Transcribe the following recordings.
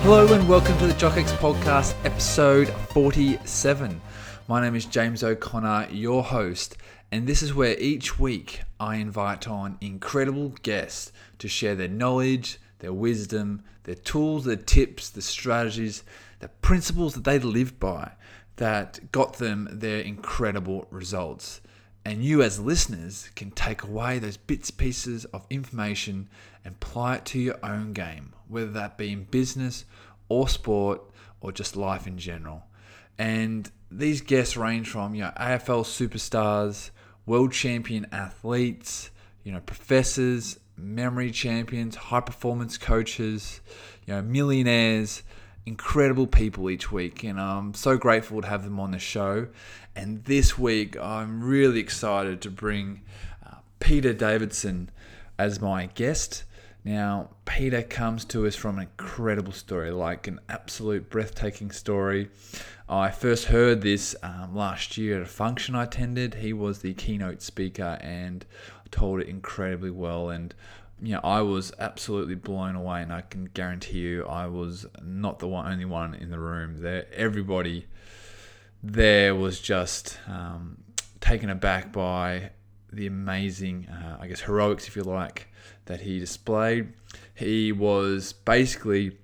Hello and welcome to the JockX Podcast, episode 47. My name is James O'Connor, your host, and this is where each week I invite on incredible guests to share their knowledge, their wisdom, their tools, their tips, the strategies, the principles that they live by that got them their incredible results. And you as listeners can take away those bits, pieces of information and apply it to your own game, whether that be in business or sport or just life in general. And these guests range from, AFL superstars, world champion athletes, professors, memory champions, high performance coaches, millionaires, incredible people each week. And I'm so grateful to have them on the show. And this week, I'm really excited to bring Peter Davidson as my guest. Now, Peter comes to us from an incredible story, like an absolute breathtaking story. I first heard this last year at a function I attended. He was the keynote speaker and told it incredibly well. And I was absolutely blown away, and I can guarantee you I was not the only one in the room. Everybody there was just taken aback by the amazing, heroics, if you like, that he displayed. He was basically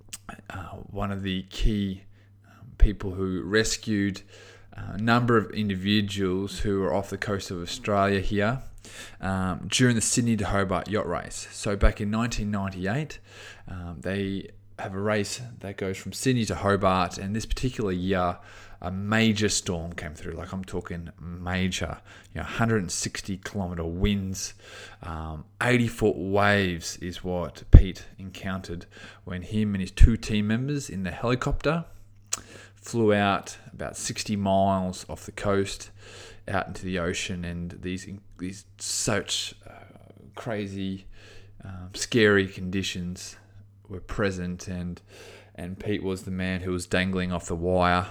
one of the key people who rescued a number of individuals who were off the coast of Australia here during the Sydney to Hobart yacht race. So back in 1998, they have a race that goes from Sydney to Hobart, and this particular year, a major storm came through. Like, I'm talking major, 160 kilometre winds, 80-foot waves is what Pete encountered when him and his two team members in the helicopter flew out about 60 miles off the coast out into the ocean, and these such crazy, scary conditions were present, and Pete was the man who was dangling off the wire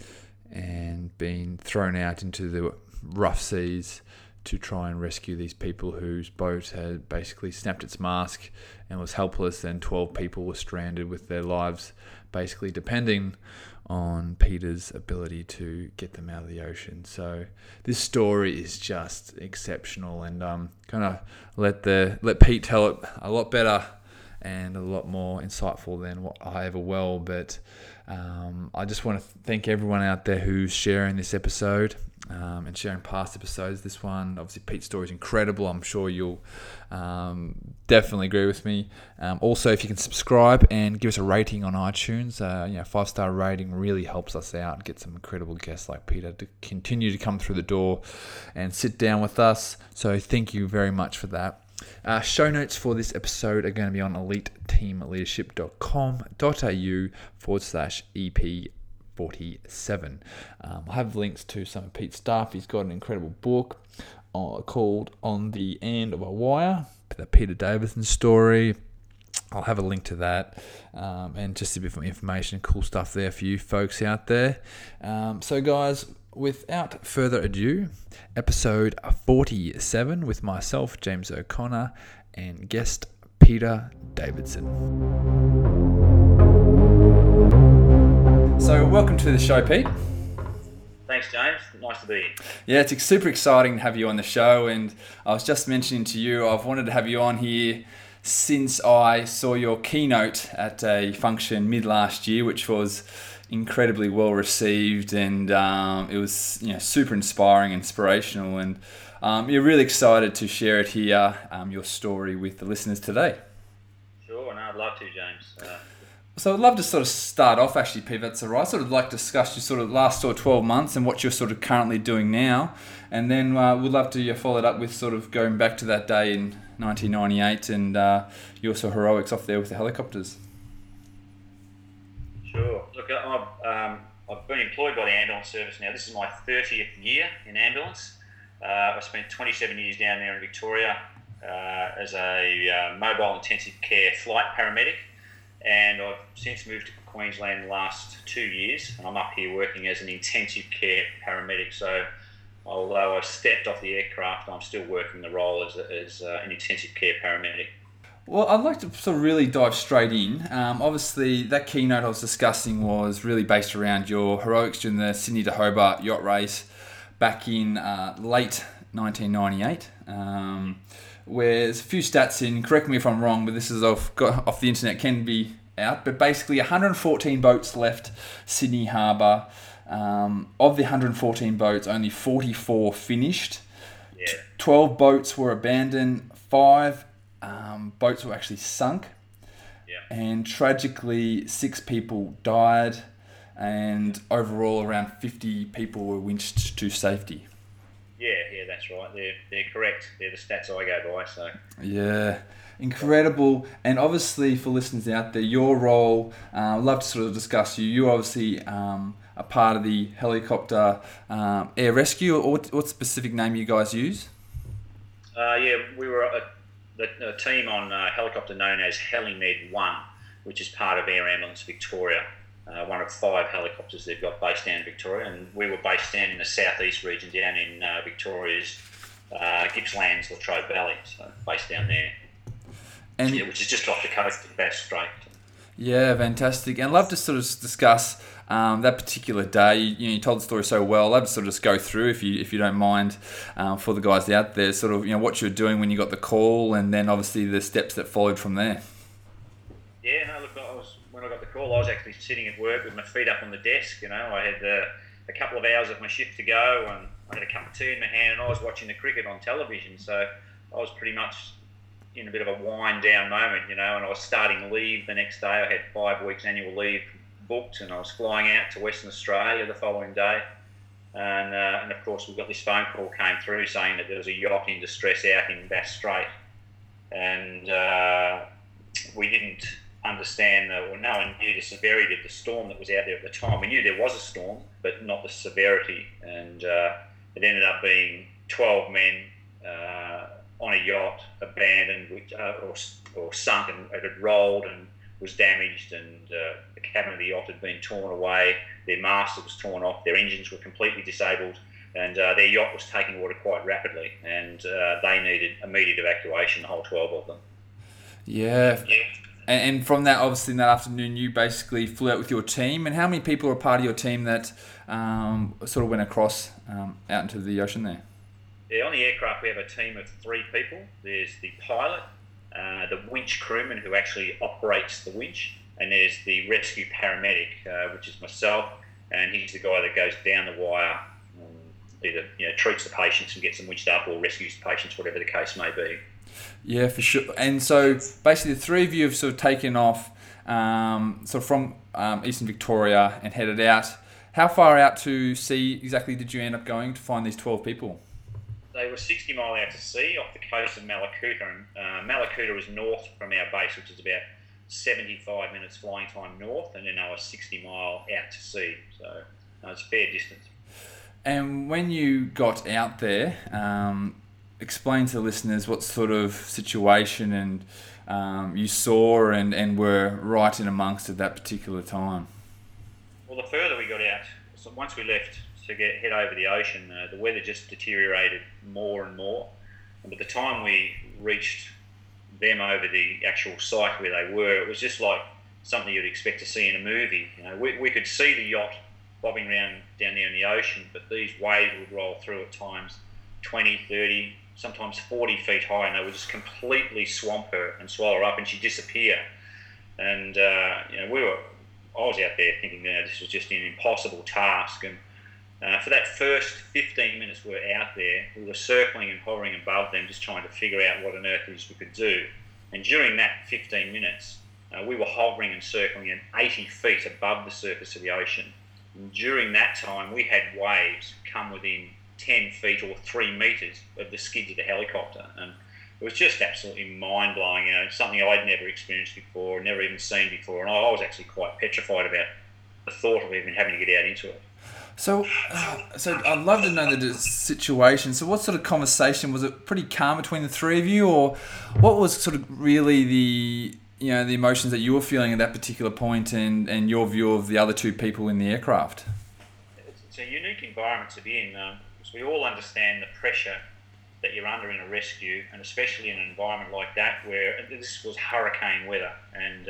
and being thrown out into the rough seas to try and rescue these people whose boat had basically snapped its mast and was helpless, and 12 people were stranded with their lives basically depending on Peter's ability to get them out of the ocean. So this story is just exceptional, and kind of let Pete tell it a lot better and a lot more insightful than what I ever will. But I just want to thank everyone out there who's sharing this episode and sharing past episodes. This one, obviously, Pete's story is incredible. I'm sure you'll definitely agree with me. Also, if you can subscribe and give us a rating on iTunes, 5-star rating really helps us out. Get some incredible guests like Peter to continue to come through the door and sit down with us. So thank you very much for that. Show notes for this episode are going to be on eliteteamleadership.com.au/EP47. I'll have links to some of Pete's stuff. He's got an incredible book called On the End of a Wire, the Peter Davidson story. I'll have a link to that and just a bit of information, cool stuff there for you folks out there. So guys, without further ado, episode 47 with myself, James O'Connor, and guest Peter Davidson. So welcome to the show, Pete. Thanks, James. Nice to be here. Yeah, it's super exciting to have you on the show, and I was just mentioning to you, I've wanted to have you on here since I saw your keynote at a function mid last year, which was incredibly well received, and it was super inspirational, and you're really excited to share it here, your story with the listeners today. Sure, no, I'd love to, James. So I'd love to sort of start off, actually, Pete, that's all right. Sort of like discuss your sort of last 12 months and what you're sort of currently doing now, and then we'd love to follow it up with sort of going back to that day in 1998 and your sort of heroics off there with the helicopters. Sure. Look, I've been employed by the ambulance service now. This is my 30th year in ambulance. I spent 27 years down there in Victoria as a mobile intensive care flight paramedic, and I've since moved to Queensland the last 2 years, and I'm up here working as an intensive care paramedic. So although I've stepped off the aircraft, I'm still working the role as an intensive care paramedic. Well, I'd like to sort of really dive straight in. Obviously, that keynote I was discussing was really based around your heroics during the Sydney to Hobart yacht race back in late 1998. Where there's a few stats in, correct me if I'm wrong, but this is off the internet, can be out. But basically, 114 boats left Sydney Harbour. Of the 114 boats, only 44 finished. Yeah. 12 boats were abandoned. 5 boats were actually sunk. Yeah. And tragically, 6 people died. And overall, around 50 people were winched to safety. Yeah, that's right. They're correct. They're the stats I go by. So yeah, incredible. And obviously, for listeners out there, your role, I'd love to sort of discuss you. You're obviously a part of the helicopter air rescue. Or what specific name you guys use? We were a team on a helicopter known as HeliMed 1, which is part of Air Ambulance Victoria. One of 5 helicopters they've got based down in Victoria, and we were based down in the southeast region, down in Victoria's Gippsland's Latrobe Valley, so based down there, and which is just off the coast of Bass Strait. Yeah, fantastic. And I'd love to sort of discuss that particular day. You told the story so well. I'd love to sort of just go through, if you don't mind, for the guys out there, sort of what you were doing when you got the call, and then obviously the steps that followed from there. Yeah, no, look, when I got the call, I was actually sitting at work with my feet up on the desk. I had a couple of hours of my shift to go, and I had a cup of tea in my hand, and I was watching the cricket on television. So I was pretty much in a bit of a wind down moment, and I was starting leave the next day. I had 5 weeks annual leave booked, and I was flying out to Western Australia the following day. And of course, we got this phone call came through saying that there was a yacht in distress out in Bass Strait, and we didn't understand or no one knew the severity of the storm that was out there at the time. We knew there was a storm, but not the severity. And it ended up being 12 men on a yacht, abandoned or sunk, and it had rolled and was damaged, and the cabin of the yacht had been torn away, their mast was torn off, their engines were completely disabled, and their yacht was taking water quite rapidly, and they needed immediate evacuation, the whole 12 of them. Yeah. And from that, obviously, in that afternoon, you basically flew out with your team. And how many people are part of your team that sort of went across out into the ocean there? Yeah, on the aircraft, we have a team of 3 people. There's the pilot, the winch crewman who actually operates the winch, and there's the rescue paramedic, which is myself, and he's the guy that goes down the wire, either treats the patients and gets them winched up, or rescues the patients, whatever the case may be. Yeah, for sure. And so basically the 3 of you have sort of taken off from Eastern Victoria and headed out. How far out to sea exactly did you end up going to find these 12 people? They were 60 mile out to sea off the coast of Malakuta. And Malakuta is north from our base, which is about 75 minutes flying time north, and then they were 60 mile out to sea. So it's a fair distance. And when you got out there, explain to the listeners what sort of situation and you saw and were right in amongst at that particular time. Well, the further we got out, so once we left to head over the ocean, the weather just deteriorated more and more. And by the time we reached them over the actual site where they were, it was just like something you'd expect to see in a movie. We could see the yacht bobbing around down there in the ocean, but these waves would roll through at times 20, 30, sometimes 40 feet high, and they would just completely swamp her and swallow her up, and she'd disappear. And I was out there thinking this was just an impossible task. And for that first 15 minutes we were out there, we were circling and hovering above them, just trying to figure out what on earth it is we could do. And during that 15 minutes, we were hovering and circling at 80 feet above the surface of the ocean. And during that time, we had waves come within 10 feet or 3 metres of the skids of the helicopter. And it was just absolutely mind-blowing, something I'd never experienced before, never even seen before. And I was actually quite petrified about the thought of even having to get out into it. So I'd love to know the situation. So what sort of conversation? Was it pretty calm between the 3 of you, or what was sort of really the emotions that you were feeling at that particular point, and your view of the other 2 people in the aircraft? It's a unique environment to be in, because we all understand the pressure that you're under in a rescue, and especially in an environment like that where this was hurricane weather, and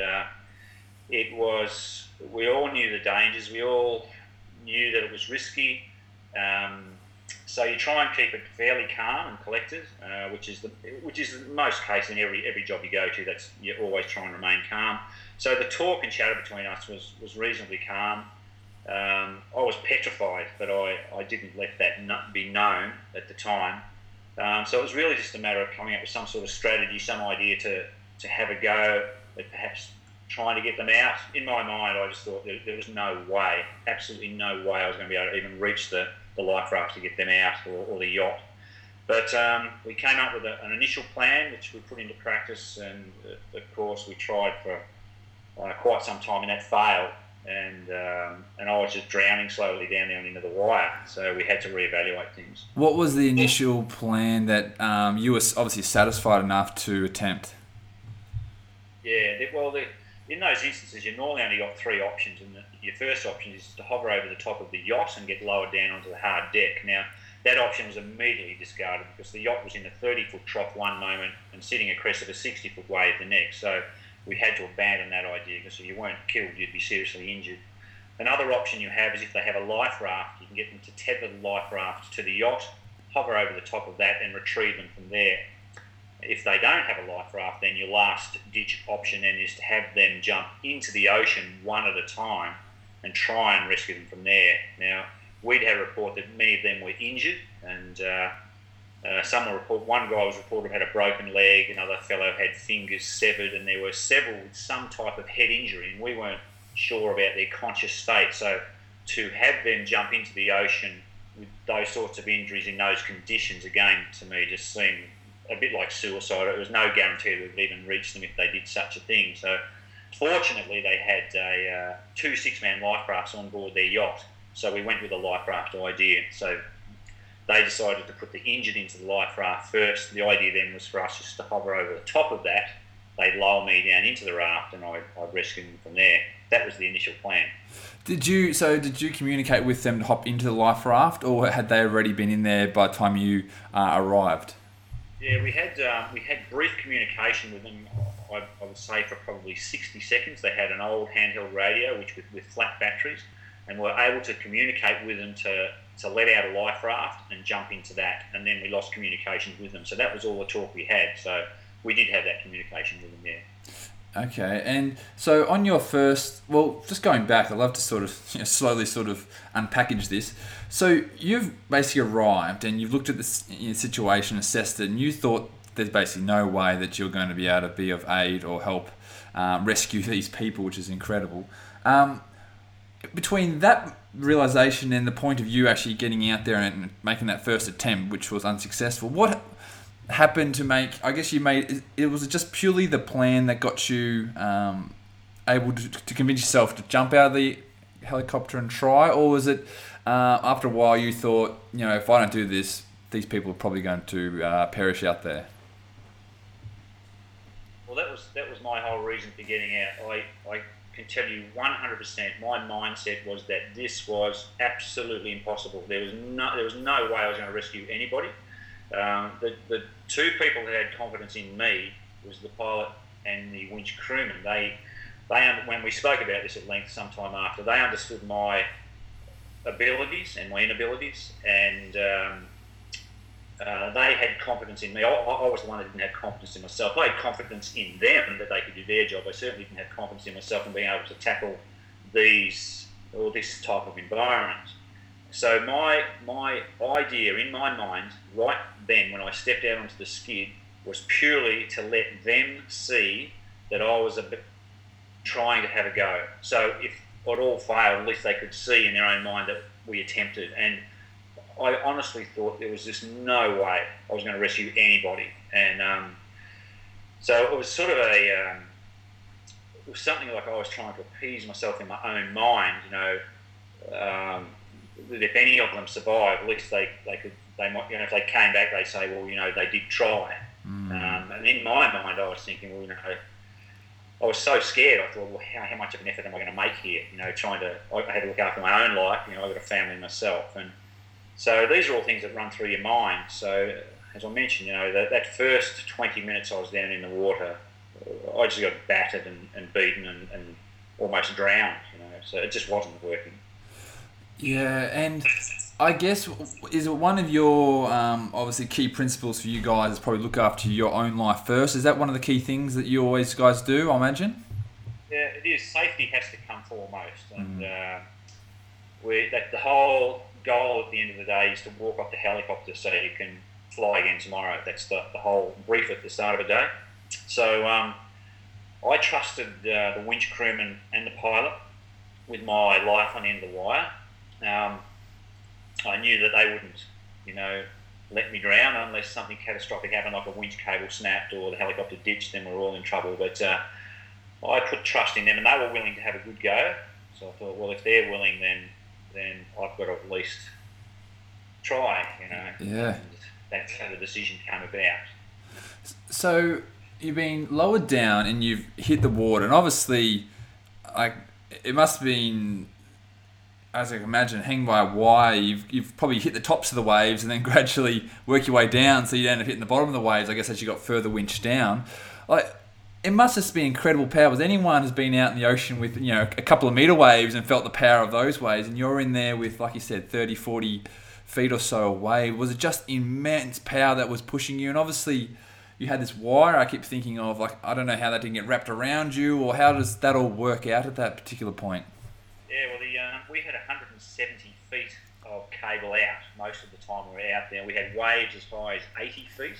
we all knew the dangers, we all knew that it was risky. So you try and keep it fairly calm and collected, which is the most case in every job you go to. That's, you always try and remain calm. So the talk and chatter between us was reasonably calm. I was petrified, but I didn't let that be known at the time. So it was really just a matter of coming up with some sort of strategy, some idea to have a go at perhaps trying to get them out. In my mind, I just thought there was no way, absolutely no way I was going to be able to even reach the life raft to get them out, or the yacht. But we came up with an initial plan, which we put into practice, and of course we tried for quite some time, and that failed. And I was just drowning slowly down into the wire, so we had to reevaluate things. What was the initial plan that you were obviously satisfied enough to attempt? Yeah, in those instances, you normally only got three options, and your first option is to hover over the top of the yacht and get lowered down onto the hard deck. Now, that option was immediately discarded because the yacht was in a 30-foot trough one moment and sitting a crest of a 60-foot wave the next. So we had to abandon that idea, because if you weren't killed, you'd be seriously injured. Another option you have is if they have a life raft, you can get them to tether the life raft to the yacht, hover over the top of that and retrieve them from there. If they don't have a life raft, then your last ditch option then is to have them jump into the ocean one at a time and try and rescue them from there. Now, we'd had a report that many of them were injured, and one guy was reported had a broken leg, another fellow had fingers severed, and there were several with some type of head injury, and we weren't sure about their conscious state. So to have them jump into the ocean with those sorts of injuries in those conditions, again, to me just seemed a bit like suicide. There was no guarantee that we'd even reach them if they did such a thing. So fortunately they had two 6-man life rafts on board their yacht, so we went with a life raft idea. So they decided to put the injured into the life raft first. The idea then was for us just to hover over the top of that. They'd lower me down into the raft, and I'd rescue them from there. That was the initial plan. Did you communicate with them to hop into the life raft, or had they already been in there by the time you arrived? Yeah, we had brief communication with them. I would say for probably 60 seconds. They had an old handheld radio, which with flat batteries, and we were able to communicate with them to let out a life raft and jump into that. And then we lost communication with them. So that was all the talk we had. So we did have that communication with them, yeah. Okay, and so on your first, just going back, I'd love to sort of slowly sort of unpackage this. So you've basically arrived and you've looked at the situation, assessed it, and you thought there's basically no way that you're going to be able to be of aid or help rescue these people, which is incredible. Between that realization and the point of you actually getting out there and making that first attempt, which was unsuccessful, what happened to make, I guess it was just purely the plan that got you able to convince yourself to jump out of the helicopter and try, or was it after a while you thought, if I don't do this, these people are probably going to perish out there? Well, that was my whole reason for getting out. I can tell you 100%, my mindset was that this was absolutely impossible. There was no way I was going to rescue anybody. The two people that had confidence in me was the pilot and the winch crewman. They when we spoke about this at length sometime after, they understood my abilities and my inabilities, and they had confidence in me. I was the one that didn't have confidence in myself. I had confidence in them that they could do their job. I certainly didn't have confidence in myself in being able to tackle this type of environment. So my idea in my mind right then when I stepped out onto the skid was purely to let them see that I was trying to have a go. So if it all failed, at least they could see in their own mind that we attempted. And I honestly thought there was just no way I was going to rescue anybody. And so it was sort of it was something like I was trying to appease myself in my own mind, that if any of them survived, at least they might, if they came back, they say, well, they did try. And in my mind, I was thinking, well, I was so scared. I thought, well, how much of an effort am I going to make here? I had to look after my own life. I've got a family myself, and so these are all things that run through your mind. So as I mentioned, that first 20 minutes I was down in the water, I just got battered and beaten and almost drowned. So it just wasn't working. Yeah, and I guess, is it one of your obviously key principles for you guys is probably look after your own life first? Is that one of the key things that you always guys do, I imagine? Yeah, it is. Safety has to come foremost, and the whole goal at the end of the day is to walk off the helicopter so you can fly again tomorrow. That's the whole brief at the start of the day. So I trusted the winch crewman and the pilot with my life on the end of the wire. I knew that they wouldn't, let me drown unless something catastrophic happened, like a winch cable snapped or the helicopter ditched, then we're all in trouble. But I put trust in them, and they were willing to have a good go. So I thought, well, if they're willing, then I've got to at least try, Yeah. And that's how the decision came about. So you've been lowered down and you've hit the water, and obviously, it must have been, as I can imagine, hanging by a wire. You've probably hit the tops of the waves and then gradually work your way down, so you end up hitting the bottom of the waves, I guess, as you got further winched down. It must just be incredible power. Was anyone who's been out in the ocean with a couple of meter waves and felt the power of those waves, and you're in there with, like you said, 30, 40 feet or so away? Was it just immense power that was pushing you? And obviously, you had this wire. I keep thinking of, I don't know how that didn't get wrapped around you, or how does that all work out at that particular point? Yeah, well, we had 170 feet of cable out most of the time we were out there. We had waves as high as 80 feet.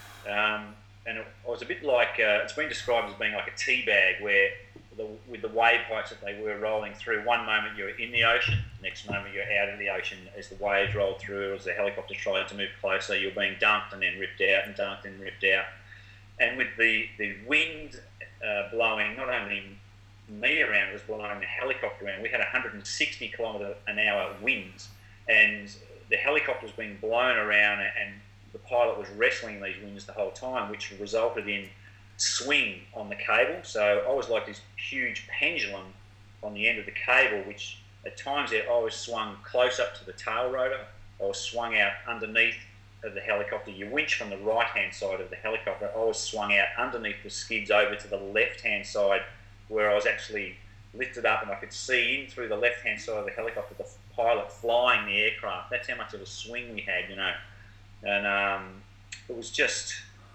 And it was a bit like, it's been described as being like a tea bag, where with the wave heights that they were rolling through, one moment you're in the ocean, next moment you're out of the ocean as the waves rolled through, as the helicopter tried to move closer, you're being dunked and then ripped out and dunked and ripped out. And with the wind blowing not only me around, it was blowing the helicopter around. We had 160 kilometre an hour winds, and the helicopter was being blown around, and the pilot was wrestling these winds the whole time, which resulted in swing on the cable. So I was like this huge pendulum on the end of the cable, which at times I was swung close up to the tail rotor. I was swung out underneath of the helicopter. You winch from the right-hand side of the helicopter. I was swung out underneath the skids over to the left-hand side, where I was actually lifted up and I could see in through the left-hand side of the helicopter the pilot flying the aircraft. That's how much of a swing we had, And it was just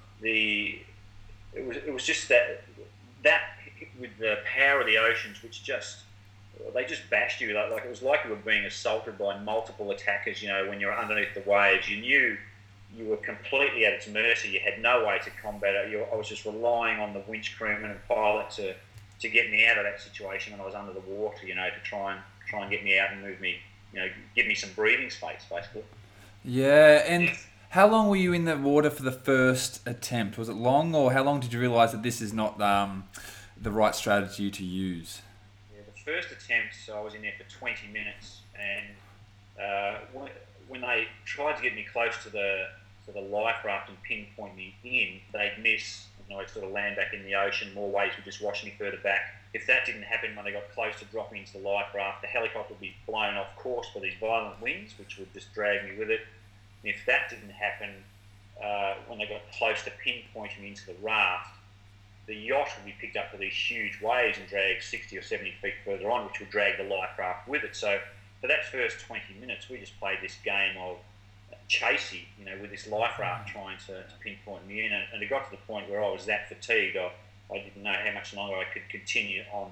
it was just that with the power of the oceans, which they just bashed you. Like it was like you were being assaulted by multiple attackers. When you're underneath the waves, you knew you were completely at its mercy. You had no way to combat it. I was just relying on the winch crewman and pilot to get me out of that situation when I was under the water. To try and get me out and move me. Give me some breathing space, basically. Yeah, and how long were you in the water for the first attempt? Was it long, or how long did you realise that this is not the right strategy to use? Yeah, the first attempt, I was in there for 20 minutes, and when they tried to get me close to the life raft and pinpoint me in, they'd miss, and I'd sort of land back in the ocean. More waves would just wash me further back. If that didn't happen when they got close to dropping into the life raft, the helicopter would be blown off course by these violent winds, which would just drag me with it. And if that didn't happen, when they got close to pinpointing me into the raft, the yacht would be picked up by these huge waves and dragged 60 or 70 feet further on, which would drag the life raft with it. So for that first 20 minutes, we just played this game of chasey, with this life raft trying to pinpoint me in. And it got to the point where I was that fatigued, I didn't know how much longer I could continue on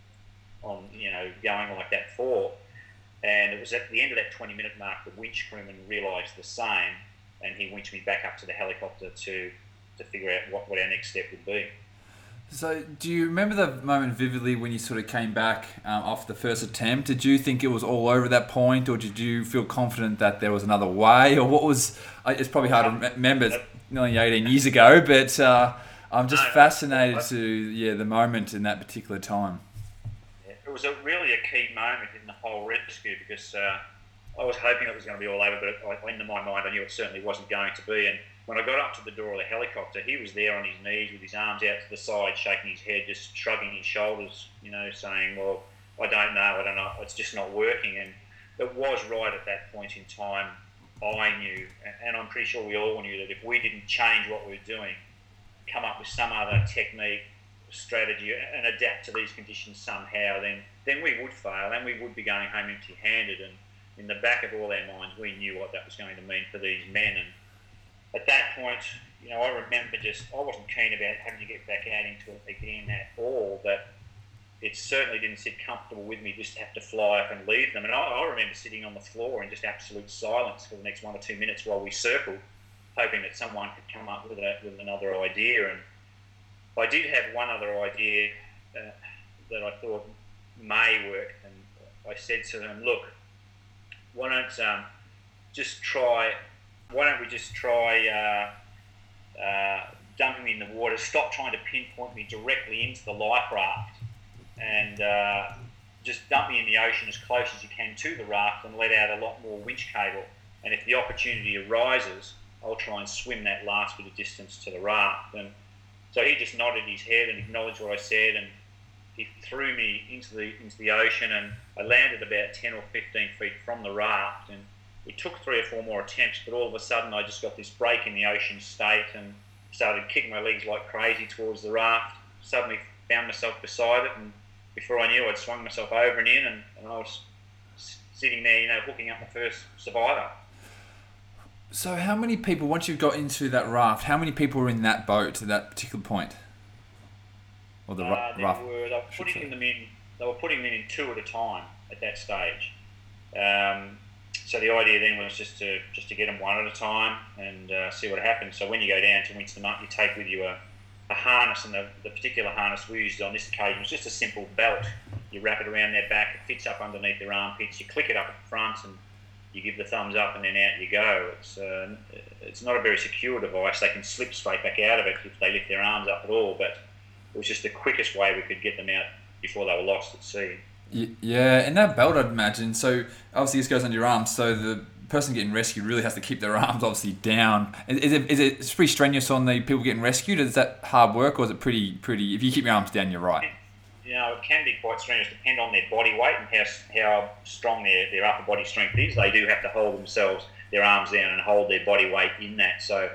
going like that for. And it was at the end of that 20-minute mark, the winch crewman realised the same, and he winched me back up to the helicopter to figure out what our next step would be. So do you remember the moment vividly when you sort of came back off the first attempt? Did you think it was all over at that point, or did you feel confident that there was another way? Or what was... It's probably hard to remember, it's nearly 18 years ago, but I'm just fascinated to the moment in that particular time. It was really a key moment in the whole rescue, because I was hoping it was going to be all over, but in my mind I knew it certainly wasn't going to be. And when I got up to the door of the helicopter, he was there on his knees with his arms out to the side, shaking his head, just shrugging his shoulders, saying, well, I don't know, it's just not working. And it was right at that point in time I knew, and I'm pretty sure we all knew, that if we didn't change what we were doing, come up with some other technique, strategy, and adapt to these conditions somehow, then we would fail, and we would be going home empty-handed. And in the back of all our minds, we knew what that was going to mean for these men. And at that point, I remember I wasn't keen about having to get back out into it again at all, but it certainly didn't sit comfortable with me just to have to fly up and leave them. And I remember sitting on the floor in just absolute silence for the next 1 or 2 minutes while we circled, hoping that someone could come up with another idea. And I did have one other idea that I thought may work, and I said to them, look, why don't we just try dumping me in the water, stop trying to pinpoint me directly into the life raft, and just dump me in the ocean as close as you can to the raft and let out a lot more winch cable. And if the opportunity arises, I'll try and swim that last bit of distance to the raft. And so he just nodded his head and acknowledged what I said, and he threw me into the ocean, and I landed about 10 or 15 feet from the raft. And it took 3 or 4 more attempts, but all of a sudden I just got this break in the ocean state and started kicking my legs like crazy towards the raft. Suddenly found myself beside it, and before I knew, I'd swung myself over and in, and I was sitting there, hooking up my first survivor. So how many people, once you've got into that raft, how many people were in that boat at that particular point? Or the raft? They were putting them in 2 at a time at that stage. So the idea then was just to get them 1 at a time and see what happens. So when you go down to winch them up, you take with you a harness, and the particular harness we used on this occasion was just a simple belt. You wrap it around their back, it fits up underneath their armpits, you click it up at the front, and you give the thumbs up, and then out you go. It's not a very secure device. They can slip straight back out of it if they lift their arms up at all, but it was just the quickest way we could get them out before they were lost at sea. Yeah, and that belt, I'd imagine, so obviously this goes under your arms, so the person getting rescued really has to keep their arms obviously down. It's pretty strenuous on the people getting rescued? Is that hard work, or is it pretty if you keep your arms down, you're right? It can be quite strenuous, depend on their body weight and how strong their upper body strength is. They do have to hold their arms down and hold their body weight in that. So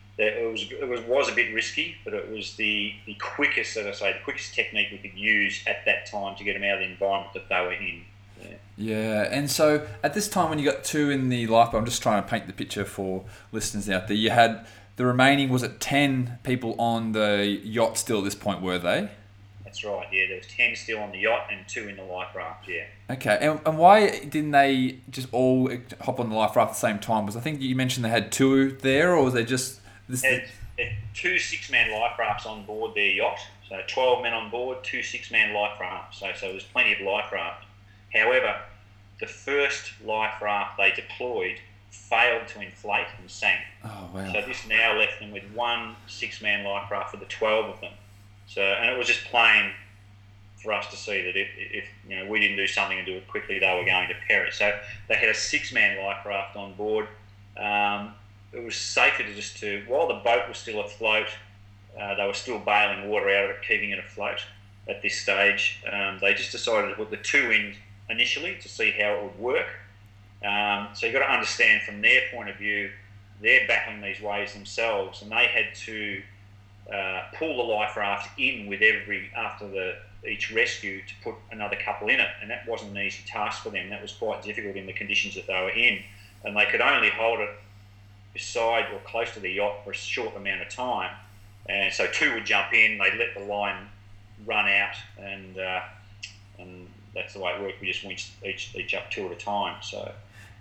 it was a bit risky, but it was the quickest, as I say, the quickest technique we could use at that time to get them out of the environment that they were in. Yeah, and so at this time when you got 2 in the lifeboat, I'm just trying to paint the picture for listeners out there. You had the remaining, was it 10 people on the yacht still at this point, were they? That's right, yeah. There was 10 still on the yacht and 2 in the life raft, yeah. Okay, and why didn't they just all hop on the life raft at the same time? Because I think you mentioned they had 2 there, or was they just... They had 2 6-man life rafts on board their yacht. So 12 men on board, 2 6-man life rafts. So there's plenty of life raft. However, the first life raft they deployed failed to inflate and sank. Oh, wow. So this now left them with 1 6-man life raft for the 12 of them. So, and it was just plain for us to see that if we didn't do something and do it quickly, they were going to perish. So they had a 6-man life raft on board. It was safer while the boat was still afloat, they were still bailing water out of it, keeping it afloat at this stage. They just decided to put the 2 in initially to see how it would work. So you've got to understand from their point of view, they're battling these waves themselves, and they had to pull the life raft in with after each rescue to put another couple in it, and that wasn't an easy task for them. That was quite difficult in the conditions that they were in, and they could only hold it beside or close to the yacht for a short amount of time. And so 2 would jump in, they'd let the line run out, and that's the way it worked. We just winched each up 2 at a time. So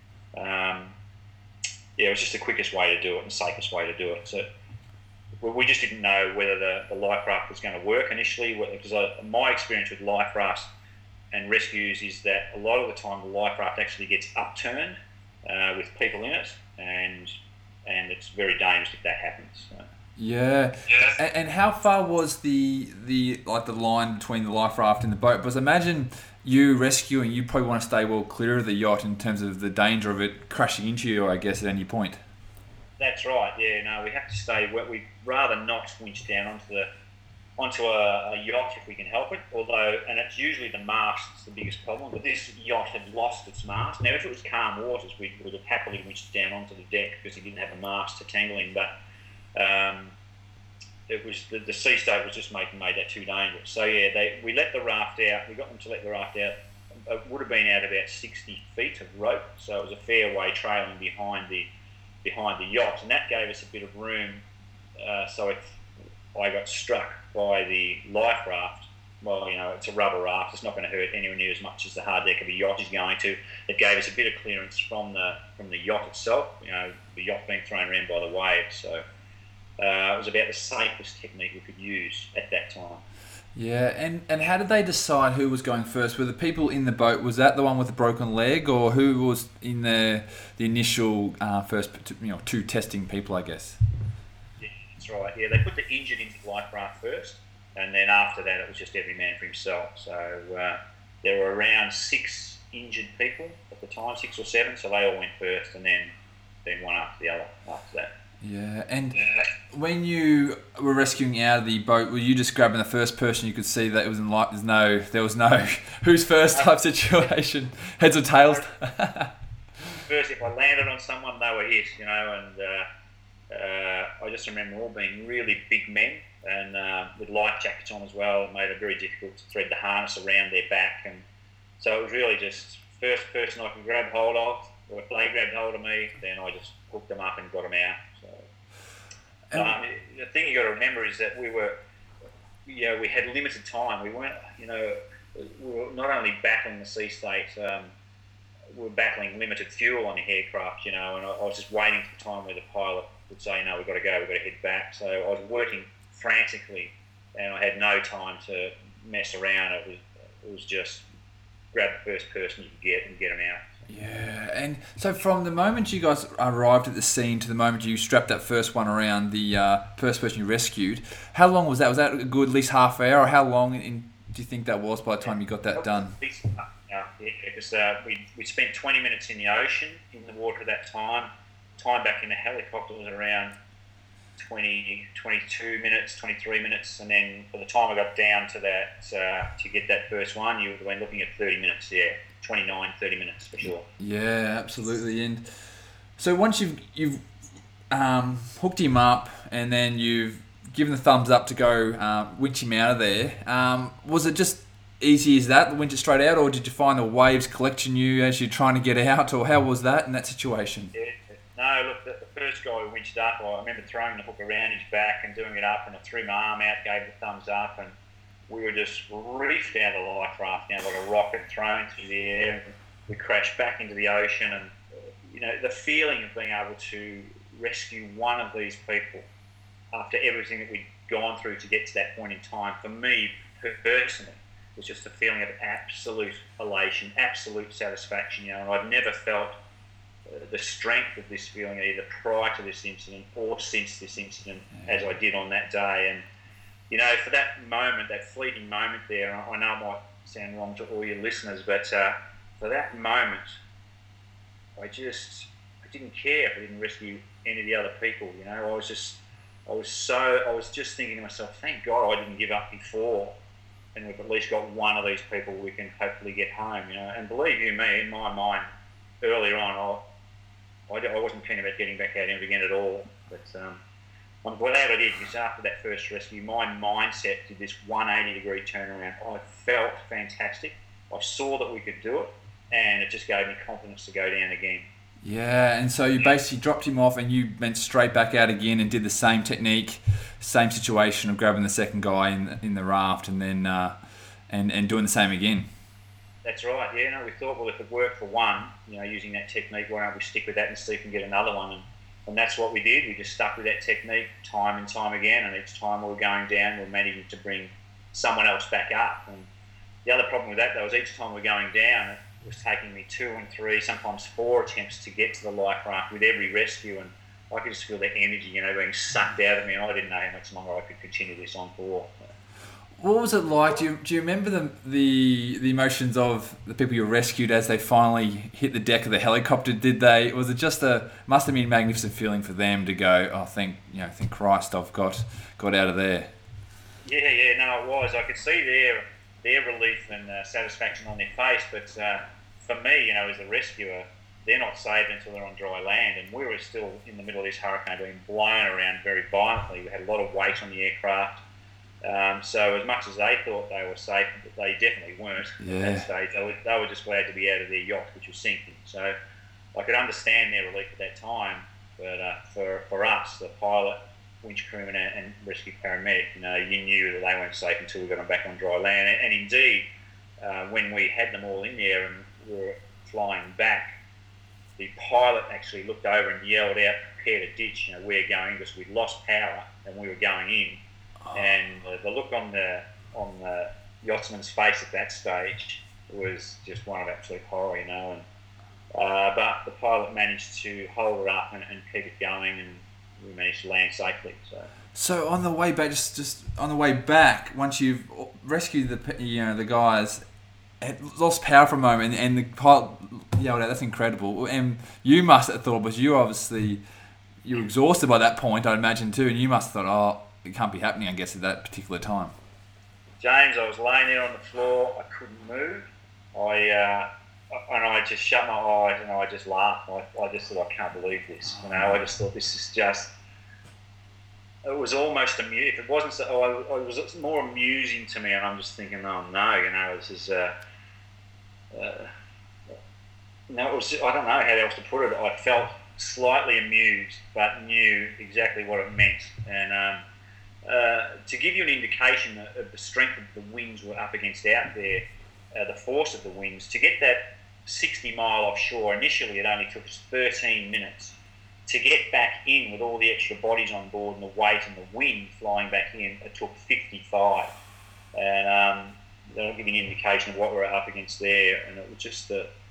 it was just the quickest way to do it and the safest way to do it. So we just didn't know whether the life raft was going to work initially, because my experience with life rafts and rescues is that a lot of the time the life raft actually gets upturned with people in it, and it's very dangerous if that happens. So. Yeah. And how far was the line between the life raft and the boat? Because imagine you rescuing, you probably want to stay well clear of the yacht in terms of the danger of it crashing into you, I guess, at any point. That's right. Yeah. No, we have to stay. We'd rather not winch down onto a yacht if we can help it. Although, and it's usually the mast that's the biggest problem. But this yacht had lost its mast. Now, if it was calm waters, we would have happily wished down onto the deck because he didn't have a mast to tangle in. But it was the sea state was just made that too dangerous. So yeah, we let the raft out. We got them to let the raft out. It would have been out about 60 feet of rope, so it was a fair way trailing behind the yacht, and that gave us a bit of room. So if I got struck by the life raft, well, it's a rubber raft. It's not going to hurt anywhere near as much as the hard deck of a yacht is going to. It gave us a bit of clearance from the yacht itself. The yacht being thrown around by the waves. So it was about the safest technique we could use at that time. Yeah, and how did they decide who was going first? Were the people in the boat, was that the one with the broken leg, or who was in the initial first two testing people, I guess? Yeah, that's right. Yeah, they put the injured into the life raft first, and then after that it was just every man for himself. So there were around 6 injured people at the time, 6 or 7, so they all went first, and then one after the other after that. Yeah, and when you were rescuing out of the boat, were you just grabbing the first person you could see that it was in light? There was no who's first type situation, heads or tails? First, if I landed on someone, they were it, and I just remember all being really big men and with life jackets on as well. It made it very difficult to thread the harness around their back, and so it was really just first person I could grab hold of, or if they grabbed hold of me, then I just hooked them up and got them out. The thing you got to remember is that we had limited time. We weren't, we were not only battling the sea state, we were battling limited fuel on the aircraft, and I was just waiting for the time where the pilot would say, no, we've got to go, we've got to head back. So I was working frantically, and I had no time to mess around. It was just grab the first person you could get and get them out. Yeah, and so from the moment you guys arrived at the scene to the moment you strapped that first one around the first person you rescued, how long was that? Was that a good at least half hour, or how long do you think that was by the time you got that done? Yeah, because we spent 20 minutes in the ocean, in the water at that time. Time back in the helicopter was around 22 minutes, 23 minutes, and then by the time I got down to that, to get that first one, you would have been looking at 30 minutes, 30 minutes for sure. Yeah, absolutely. And so once you've hooked him up and then you've given the thumbs up to go winch him out of there, was it just easy as that, winch it straight out, or did you find the waves collecting you as you're trying to get out, or how was that in that situation? Yeah. No, look, the first guy who winched up, I remember throwing the hook around his back and doing it up, and I threw my arm out, gave the thumbs up, and we were just reefed out of the life raft, like a rocket thrown through the air. We crashed back into the ocean, and the feeling of being able to rescue one of these people after everything that we'd gone through to get to that point in time, for me personally, was just a feeling of absolute elation, absolute satisfaction. And I've never felt the strength of this feeling either prior to this incident or since this incident as I did on that day. And for that moment, that fleeting moment there, I know it might sound wrong to all your listeners, but for that moment, I didn't care if I didn't rescue any of the other people. I was just thinking to myself, thank God I didn't give up before, and we've at least got one of these people we can hopefully get home. And believe you me, in my mind, earlier on, I wasn't keen about getting back out in it again at all, but I'm glad I did, because after that first rescue, my mindset did this 180-degree turnaround. I felt fantastic. I saw that we could do it, and it just gave me confidence to go down again. Yeah, and so you basically dropped him off and you went straight back out again and did the same technique, same situation of grabbing the second guy in the raft and then and doing the same again. That's right, yeah. We thought, well, if it worked for one, using that technique, why don't we stick with that and see if we can get another one? And that's what we did. We just stuck with that technique time and time again, and each time we were going down, we were managing to bring someone else back up. And the other problem with that, though, was each time we were going down, it was taking me 2 and 3, sometimes 4 attempts to get to the life raft with every rescue, and I could just feel the energy, being sucked out of me, and I didn't know how much longer I could continue this on for. What was it like? Do you remember the emotions of the people you rescued as they finally hit the deck of the helicopter? Was it just must have been a magnificent feeling for them to go, oh, thank Christ I've got out of there. Yeah, no, it was. I could see their relief and satisfaction on their face, but for me, as the rescuer, they're not saved until they're on dry land, and we were still in the middle of this hurricane being blown around very violently. We had a lot of weight on the aircraft, so as much as they thought they were safe, they definitely weren't at that stage. They were just glad to be out of their yacht, which was sinking. So I could understand their relief at that time, but for us, the pilot, winch crewman and rescue paramedic, you knew that they weren't safe until we got them back on dry land. And indeed, when we had them all in there and we were flying back, the pilot actually looked over and yelled out, "Prepare to ditch, we're going," because we'd lost power and we were going in. Oh. And the look on the yachtsman's face at that stage was just one of absolute horror, and but the pilot managed to hold it up and keep it going, and we managed to land safely. So on the way back, just on the way back, once you've rescued the guys, it lost power for a moment, and the pilot yelled out, "That's incredible!" And you must have thought, because you're exhausted by that point, I'd imagine too, and you must have thought, "Oh, it can't be happening," I guess, at that particular time. James, I was laying there on the floor. I couldn't move. I just shut my eyes and I just laughed. I just thought, I can't believe this. I just thought, this is just. It was almost amusing. If it wasn't so, it was more amusing to me, and I'm just thinking, oh no, this is. No, it was. I don't know how else to put it. I felt slightly amused, but knew exactly what it meant. And to give you an indication of the strength of the winds we're up against out there, the force of the winds, to get that 60 mile offshore, initially it only took us 13 minutes. To get back in with all the extra bodies on board and the weight and the wind flying back in, it took 55. And that'll give you an indication of what we're up against there. And it was just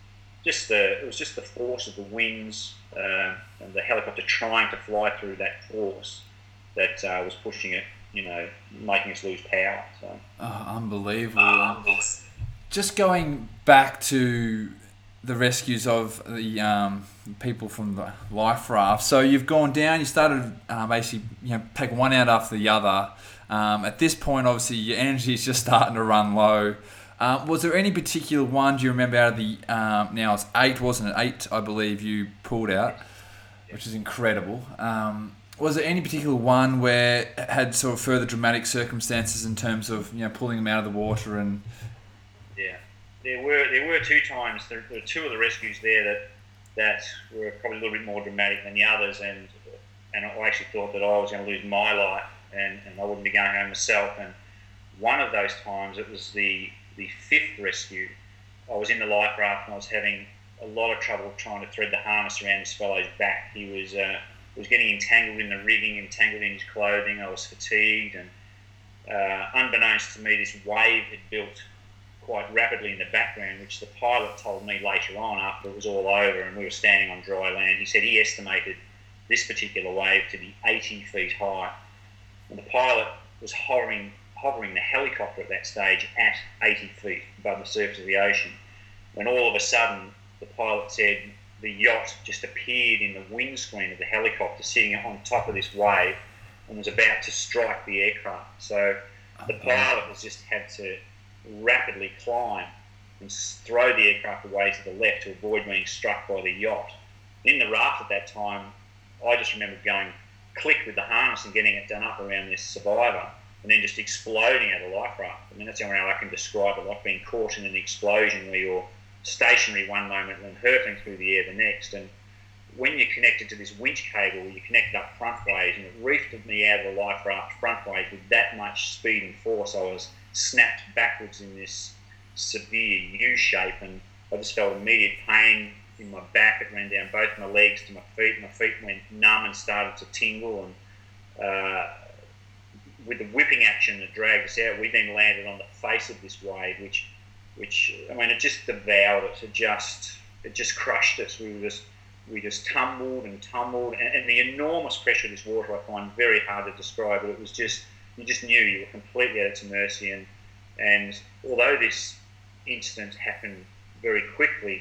the force of the winds and the helicopter trying to fly through that force that was pushing it, making us lose power. So. Unbelievable. Just going back to the rescues of the people from the life raft. So you've gone down, you started basically, take one out after the other. At this point, obviously, your energy is just starting to run low. Was there any particular one, do you remember, out of the, now it's 8, wasn't it? 8, I believe, you pulled out, which is incredible. Was there any particular one where it had sort of further dramatic circumstances in terms of, pulling them out of the water and... Yeah, there were 2 times. There were 2 of the rescues there that were probably a little bit more dramatic than the others, and I actually thought that I was going to lose my life and I wouldn't be going home myself. And one of those times, it was the 5th rescue. I was in the life raft and I was having a lot of trouble trying to thread the harness around this fellow's back. He was getting entangled in the rigging, entangled in his clothing. I was fatigued, and unbeknownst to me, this wave had built quite rapidly in the background, which the pilot told me later on after it was all over and we were standing on dry land. He said he estimated this particular wave to be 80 feet high, and the pilot was hovering the helicopter at that stage at 80 feet above the surface of the ocean, when all of a sudden the pilot said the yacht just appeared in the windscreen of the helicopter sitting on top of this wave and was about to strike the aircraft. So the pilot has just had to rapidly climb and throw the aircraft away to the left to avoid being struck by the yacht. In the raft at that time, I just remember going click with the harness and getting it done up around this survivor, and then just exploding out of the life raft. I mean, that's the only way I can describe it, like being caught in an explosion where you're stationary one moment and hurtling through the air the next. And when you're connected to this winch cable, you're connected up front ways, and it reefed me out of the life raft front ways with that much speed and force. I was snapped backwards in this severe U shape, and I just felt immediate pain in my back. It ran down both my legs to my feet. My feet went numb and started to tingle, and with the whipping action that dragged us out, we then landed on the face of this wave, which I mean, it just devoured us. It just crushed us. We just tumbled and the enormous pressure of this water I find very hard to describe. But it was just, you just knew you were completely at its mercy. And although this incident happened very quickly,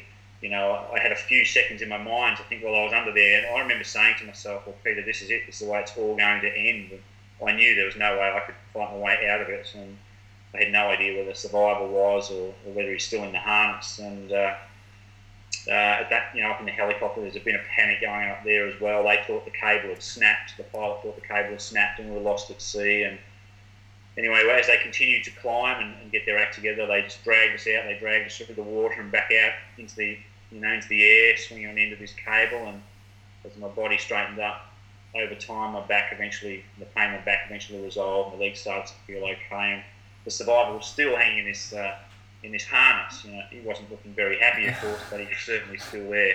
I had a few seconds in my mind to think while I was under there, and I remember saying to myself, well, Peter, this is it. This is the way it's all going to end. I knew there was no way I could fight my way out of it, and I had no idea whether survival was or whether he's still in the harness. And at that, up in the helicopter, there's been a panic going up there as well. They thought the cable had snapped. The pilot thought the cable had snapped, and we were lost at sea. And anyway, as they continued to climb and get their act together, they just dragged us out. They dragged us through the water and back out into the air, swinging on the end of this cable. And as my body straightened up over time, the pain in my back eventually resolved. My legs started to feel okay. And the survivor was still hanging in this harness. He wasn't looking very happy, of course, but he was certainly still there.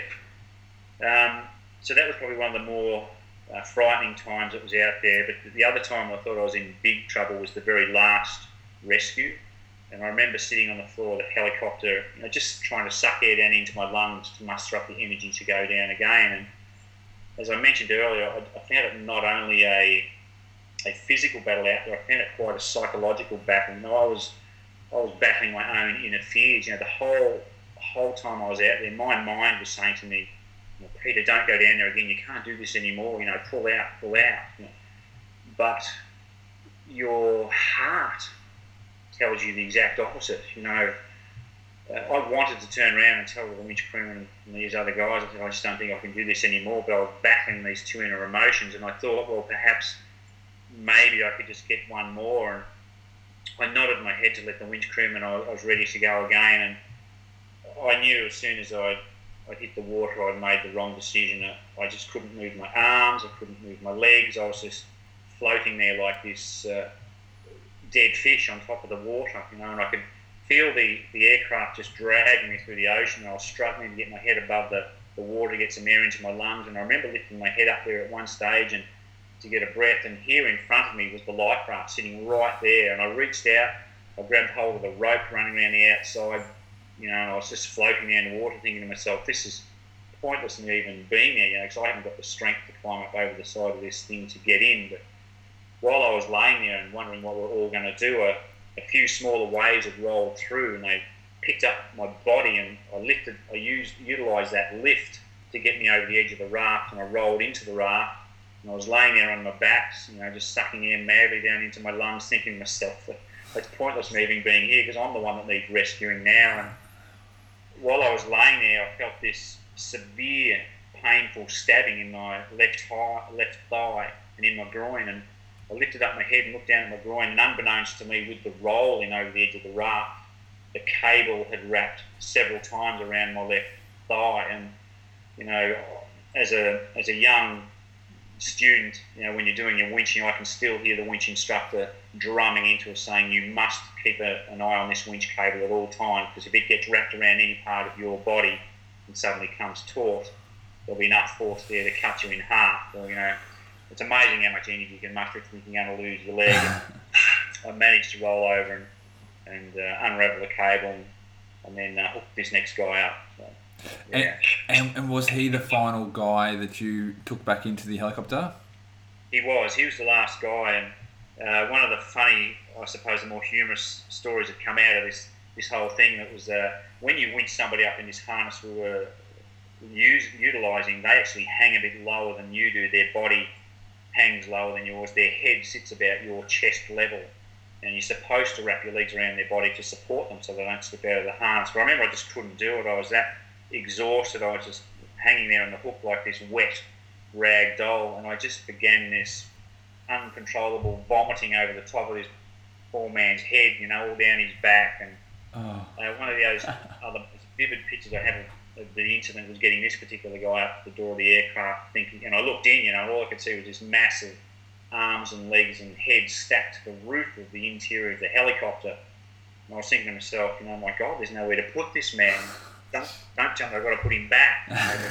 So that was probably one of the more frightening times it was out there. But the other time I thought I was in big trouble was the very last rescue. And I remember sitting on the floor of the helicopter, just trying to suck air down into my lungs to muster up the energy to go down again. And as I mentioned earlier, I found it not only a physical battle out there, I found it quite a psychological battle. I was battling my own inner fears. The whole time I was out there, my mind was saying to me, Peter, don't go down there again. You can't do this anymore. Pull out. But your heart tells you the exact opposite. I wanted to turn around and tell the winch crewman and these other guys, I just don't think I can do this anymore. But I was battling these two inner emotions, and I thought, well, perhaps maybe I could just get one more. And I nodded my head to let the winch crewman. I was ready to go again, and I knew as soon as I hit the water, I made the wrong decision. I just couldn't move my arms, I couldn't move my legs. I was just floating there like this dead fish on top of the water, and I could feel the aircraft just dragging me through the ocean. I was struggling to get my head above the water to get some air into my lungs, and I remember lifting my head up there at one stage and to get a breath, and here in front of me was the life raft sitting right there, and I reached out, I grabbed hold of the rope running around the outside, and I was just floating down the water thinking to myself, this is pointless me even being there, because I haven't got the strength to climb up over the side of this thing to get in. But while I was laying there and wondering what we're all going to do, a few smaller waves had rolled through, and they picked up my body, and I utilised that lift to get me over the edge of the raft, and I rolled into the raft, and I was laying there on my back, just sucking air madly down into my lungs, thinking to myself that it's pointless me even being here because I'm the one that needs rescuing now. And while I was laying there, I felt this severe, painful stabbing in my left thigh and in my groin, and I lifted up my head and looked down at my groin, and unbeknownst to me, with the rolling over the edge of the raft, the cable had wrapped several times around my left thigh. And as a young student, when you're doing your winching, I can still hear the winch instructor drumming into us saying, you must keep an eye on this winch cable at all times, because if it gets wrapped around any part of your body and suddenly comes taut, there'll be enough force there to cut you in half. Or, it's amazing how much energy you can muster if you're going to lose your leg. I managed to roll over and unravel the cable and then hook this next guy up. So, yeah. And was he the final guy that you took back into the helicopter? He was the last guy. And one of the funny, I suppose, the more humorous stories that come out of this whole thing, that was when you winch somebody up in this harness we were utilising, they actually hang a bit lower than you do. Their body hangs lower than yours. Their head sits about your chest level, and you're supposed to wrap your legs around their body to support them so they don't slip out of the harness. But I remember I just couldn't do it. I was that exhausted. I was just hanging there on the hook like this wet rag doll, and I just began this uncontrollable vomiting over the top of this poor man's head, all down his back. And one of those other vivid pictures I have of the incident was getting this particular guy up the door of the aircraft, thinking, and I looked in, all I could see was this massive arms and legs and head stacked to the roof of the interior of the helicopter. And I was thinking to myself, my God, there's nowhere to put this man. Don't jump, I've got to put him back.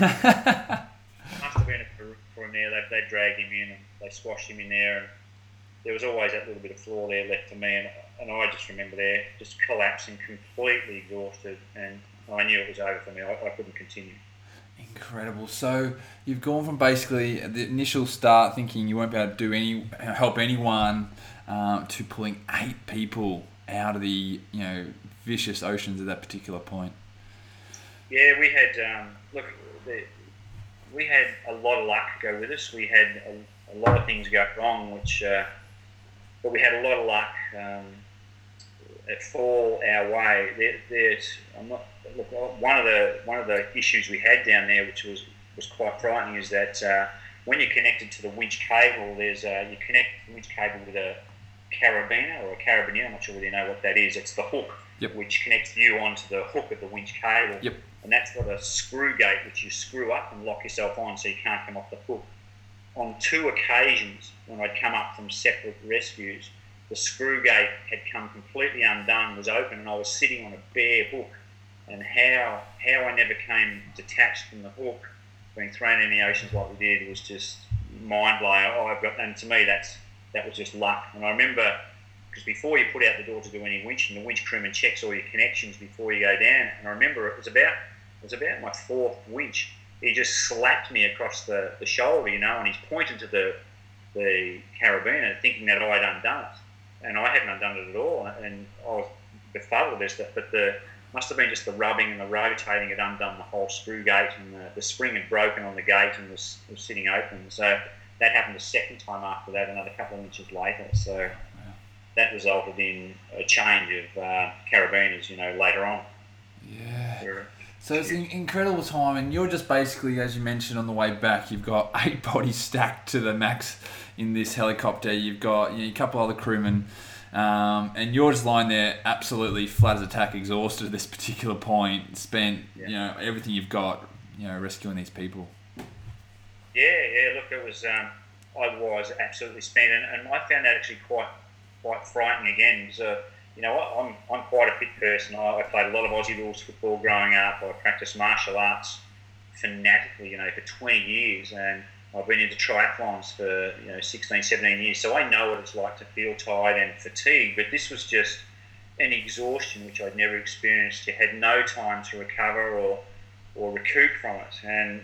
Must have been for him there. They dragged him in and they squashed him in there, and there was always that little bit of floor there left to me, and I just remember there just collapsing, completely exhausted, and I knew it was over for me. I couldn't continue. Incredible. So you've gone from basically the initial start thinking you won't be able to help anyone, to pulling 8 people out of the vicious oceans at that particular point. Yeah, we had we had a lot of luck go with us. We had a lot of things go wrong, which but we had a lot of luck. It fall our way. One of the issues we had down there, which was quite frightening, is that when you're connected to the winch cable, you connect the winch cable with a carabiner or a carabiner. I'm not sure whether you know what that is. It's the hook, Yep. which connects you onto the hook of the winch cable. Yep. And that's got a screw gate which you screw up and lock yourself on so you can't come off the hook. On 2 occasions when I'd come up from separate rescues, the screw gate had come completely undone, was open, and I was sitting on a bare hook. And how I never came detached from the hook, being thrown in the oceans like we did, was just mind-blowing. And to me, that was just luck. And I remember, because before you put out the door to do any winching, the winch crewman checks all your connections before you go down. And I remember it was about my 4th winch. He just slapped me across the shoulder, and he's pointing to the carabiner, thinking that I'd undone it. And I hadn't undone it at all, and I was befuddled with that. But must have been just the rubbing and the rotating had undone the whole screw gate, and the spring had broken on the gate and was sitting open. So that happened the second time after that, another couple of inches later. So that resulted in a change of carabiners, later on. Yeah. So it's an incredible time, and you're just basically, as you mentioned on the way back, you've got 8 bodies stacked to the max in this helicopter. You've got a couple other crewmen, and you're just lying there absolutely flat as a tack, exhausted at this particular point, spent everything you've got, rescuing these people. Yeah, look, it was, I was absolutely spent, and I found that actually quite frightening again, because I'm quite a fit person. I played a lot of Aussie rules football growing up. I practiced martial arts fanatically, for 20 years, and I've been into triathlons for 16, 17 years. So I know what it's like to feel tired and fatigued. But this was just an exhaustion which I'd never experienced. You had no time to recover or recoup from it, and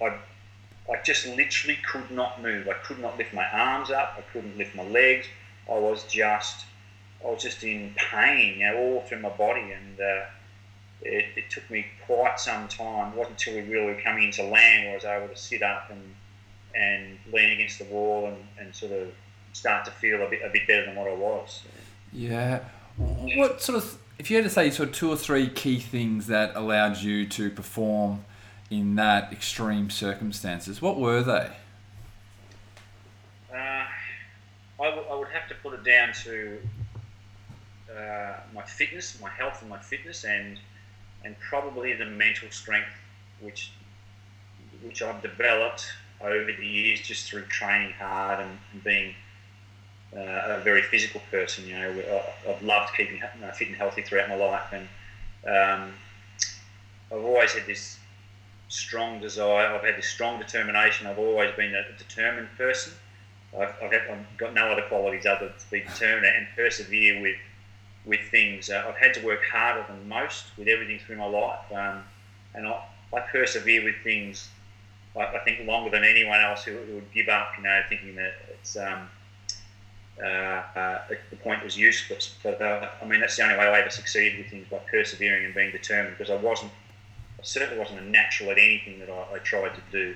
I just literally could not move. I could not lift my arms up. I couldn't lift my legs. I was just in pain, all through my body, and it took me quite some time. It wasn't until we really were coming into land where I was able to sit up and lean against the wall and sort of start to feel a bit better than what I was. Yeah. What sort of, if you had to say sort of 2 or 3 key things that allowed you to perform in that extreme circumstances, what were they? I would have to put it down to my fitness, my health and my fitness, and probably the mental strength which I've developed over the years just through training hard and being a very physical person. I've loved keeping fit and healthy throughout my life, and I've always had this strong desire. I've had this strong determination. I've always been a determined person. I've got no other qualities other than to be determined and persevere with things. I've had to work harder than most with everything through my life, and I persevere with things. I think longer than anyone else who would give up, thinking that it's the point was useless. But that's the only way I ever succeeded with things, by persevering and being determined, because I certainly wasn't a natural at anything that I tried to do.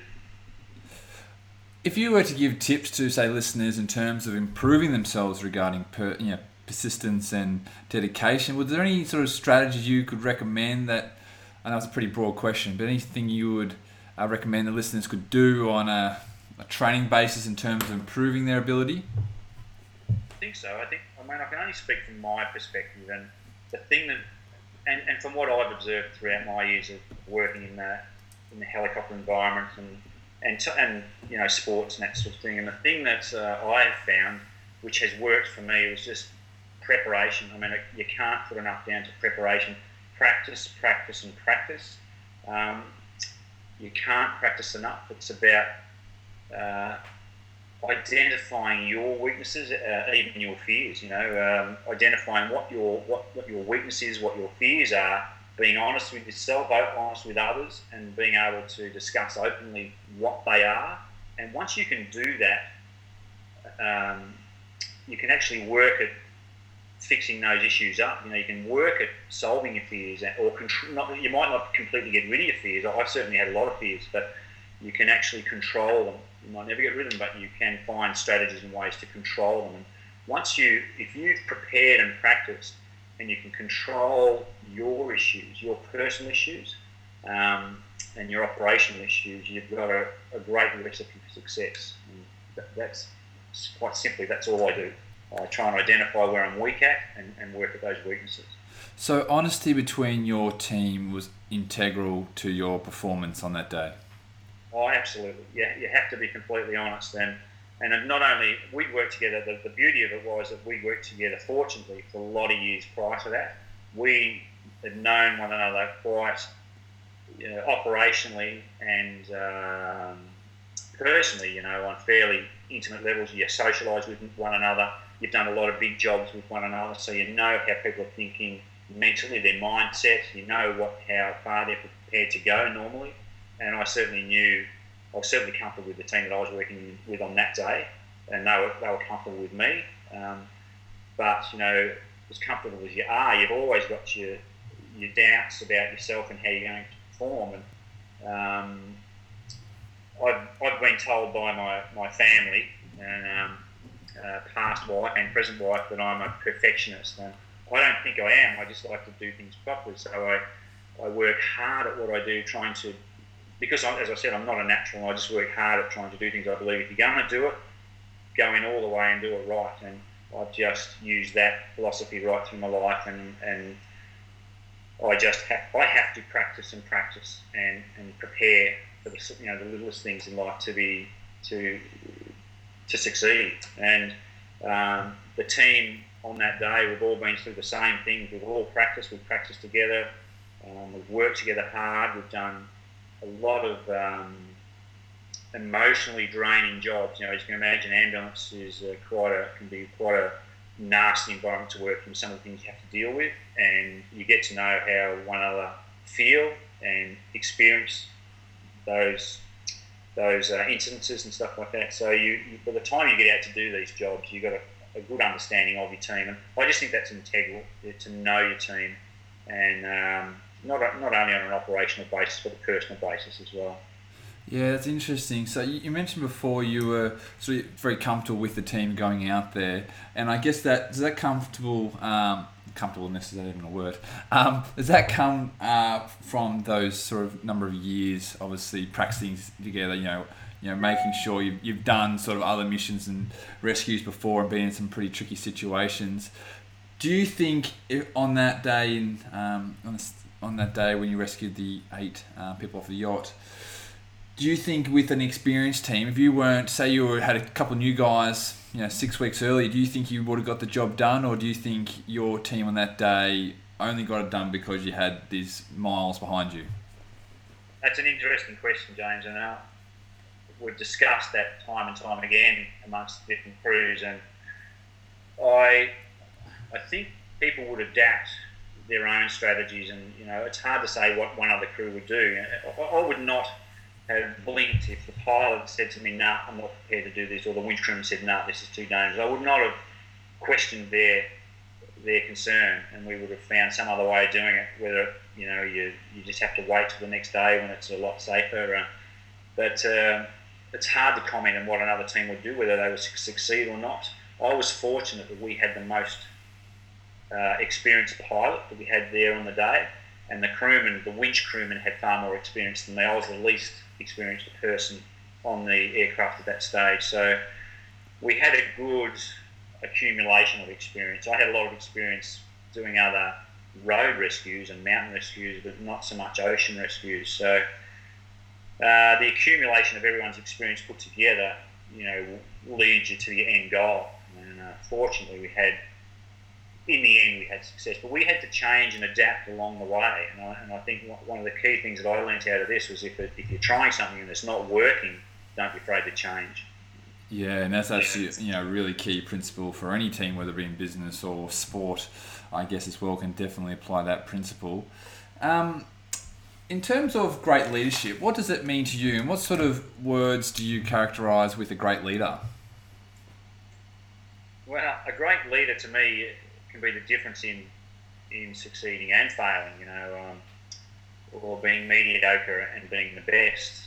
If you were to give tips to, say, listeners in terms of improving themselves regarding persistence and dedication, was there any sort of strategies you could recommend that, I know it's a pretty broad question, but anything you would recommend the listeners could do on a training basis in terms of improving their ability? I think so. I can only speak from my perspective, and the thing that, and from what I've observed throughout my years of working in the helicopter environment and sports and that sort of thing, and the thing that I have found, which has worked for me, was just preparation. You can't put enough down to preparation. Practice, and practice. You can't practice enough. It's about identifying your weaknesses, even your fears. Identifying what your weakness is, what your fears are. Being honest with yourself, honest with others, and being able to discuss openly what they are. And once you can do that, you can actually work at fixing those issues up. You can work at solving your fears, or you might not completely get rid of your fears. I've certainly had a lot of fears, but you can actually control them. You might never get rid of them, but you can find strategies and ways to control them. if you've prepared and practiced, and you can control your issues, your personal issues, and your operational issues, you've got a great recipe for success. And that's quite simply, that's all I do. I try and identify where I'm weak at and work at those weaknesses. So honesty between your team was integral to your performance on that day? Oh, absolutely. Yeah, you have to be completely honest. And not only, we'd worked together, the beauty of it was that we worked together, fortunately, for a lot of years prior to that. We had known one another quite operationally and personally, on fairly intimate levels. You socialise with one another. You've done a lot of big jobs with one another, so you know how people are thinking mentally, their mindset. You know how far they're prepared to go normally. And I was certainly comfortable with the team that I was working with on that day, and they were comfortable with me. But as comfortable as you are, you've always got your doubts about yourself and how you're going to perform. And I've been told by my family and past wife and present wife that I'm a perfectionist, and I don't think I am. I just like to do things properly. So I work hard at what I do, because as I said, I'm not a natural. I just work hard at trying to do things I believe. If you're going to do it, go in all the way and do it right. And I've just used that philosophy right through my life, and I have to practice and prepare for the littlest things in life to succeed. And the team on that day, we've all been through the same things. We've all practiced. We've practiced together. We've worked together hard. We've done a lot of emotionally draining jobs. As you can imagine, ambulance can be quite a nasty environment to work in. Some of the things you have to deal with, and you get to know how one another feel and experience those incidences and stuff like that. So you by the time you get out to do these jobs, you've got a good understanding of your team, and I just think that's integral to know your team, and not only on an operational basis but a personal basis as well. Yeah, that's interesting. So you mentioned before you were sort of very comfortable with the team going out there, and I guess does that comfortableness, is that even a word? Does that come from those sort of number of years, obviously practicing together? Making sure you've done sort of other missions and rescues before and been in some pretty tricky situations. Do you think on that day on that day when you rescued the 8 people off the yacht, do you think with an experienced team, if you had a couple of new guys, 6 weeks earlier, do you think you would have got the job done, or do you think your team on that day only got it done because you had these miles behind you? That's an interesting question, James, and we've discussed that time and time again amongst different crews, and I think people would adapt their own strategies, and it's hard to say what one other crew would do. I would not have blinked if the pilot said to me, "Nah, I'm not prepared to do this," or the winch crewman said, "Nah, this is too dangerous." I would not have questioned their concern, and we would have found some other way of doing it. Whether you just have to wait till the next day when it's a lot safer. But it's hard to comment on what another team would do, whether they would succeed or not. I was fortunate that we had the most experienced pilot that we had there on the day, and the winch crewman had far more experience than me. I was the least experienced person on the aircraft at that stage, so we had a good accumulation of experience. I had a lot of experience doing other road rescues and mountain rescues, but not so much ocean rescues. So the accumulation of everyone's experience put together, leads you to the end goal. And fortunately, in the end, we had success, but we had to change and adapt along the way. And I think one of the key things that I learned out of this was if you're trying something and it's not working, don't be afraid to change. Yeah, and that's actually a really key principle for any team, whether it be in business or sport. I guess as well can definitely apply that principle. In terms of great leadership, what does it mean to you, and what sort of words do you characterise with a great leader? Well, a great leader to me can be the difference in succeeding and failing, or being mediocre and being the best.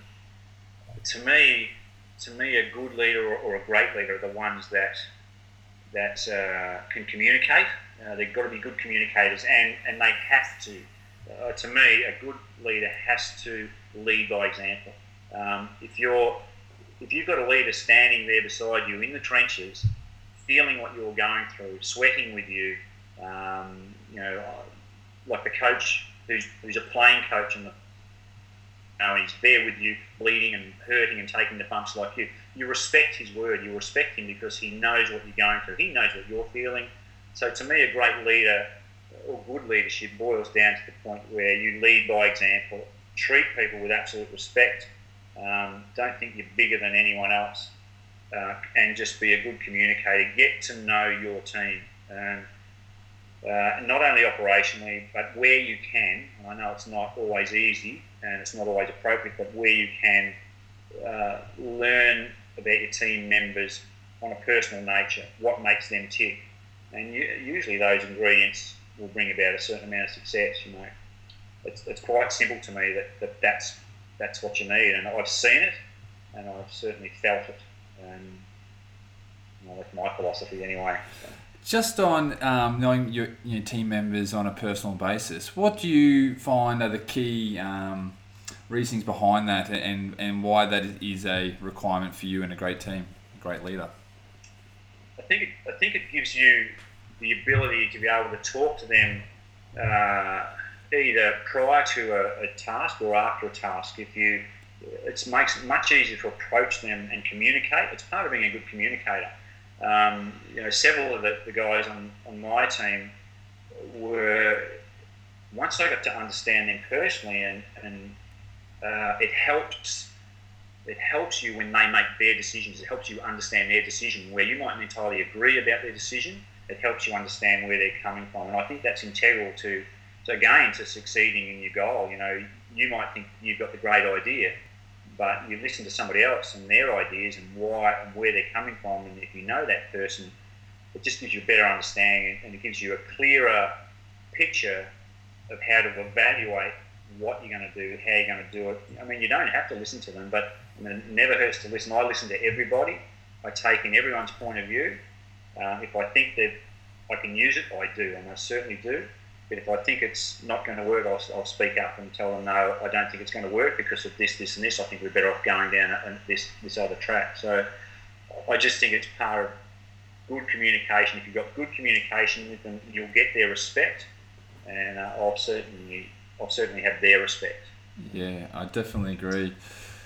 To me, a good leader or a great leader are the ones that that can communicate. They've got to be good communicators, and they have to. To me, a good leader has to lead by example. If you've got a leader standing there beside you in the trenches, feeling what you're going through, sweating with you, like the coach who's a playing coach and he's there with you, bleeding and hurting and taking the bumps like you. You respect his word. You respect him because he knows what you're going through. He knows what you're feeling. So to me, a great leader or good leadership boils down to the point where you lead by example, treat people with absolute respect, don't think you're bigger than anyone else, and just be a good communicator. Get to know your team, not only operationally, but where you can. And I know it's not always easy and it's not always appropriate, but where you can, learn about your team members on a personal nature, what makes them tick. And usually those ingredients will bring about a certain amount of success. It's quite simple to me that's what you need, and I've seen it, and I've certainly felt it, and that's my philosophy anyway. So. Just on knowing your team members on a personal basis, what do you find are the key reasons behind that, and why that is a requirement for you and a great team, a great leader? I think it gives you the ability to be able to talk to them either prior to a task or after a task. It makes it much easier to approach them and communicate. It's part of being a good communicator. Several of the guys on my team were, once I got to understand them personally, and it helps you when they make their decisions. It helps you understand their decision, where you mightn't entirely agree about their decision. It helps you understand where they're coming from, and I think that's integral to succeeding in your goal. You might think you've got the great idea, but you listen to somebody else and their ideas and why and where they're coming from, and if you know that person, it just gives you a better understanding, and it gives you a clearer picture of how to evaluate what you're going to do, how you're going to do it. I mean, you don't have to listen to them, but it never hurts to listen. I listen to everybody. I take in everyone's point of view. If I think that I can use it, I do, and I certainly do. But if I think it's not going to work, I'll speak up and tell them, no, I don't think it's going to work because of this, this, and this. I think we're better off going down this other track. So I just think it's part of good communication. If you've got good communication with them, you'll get their respect, and I'll certainly have their respect. Yeah, I definitely agree.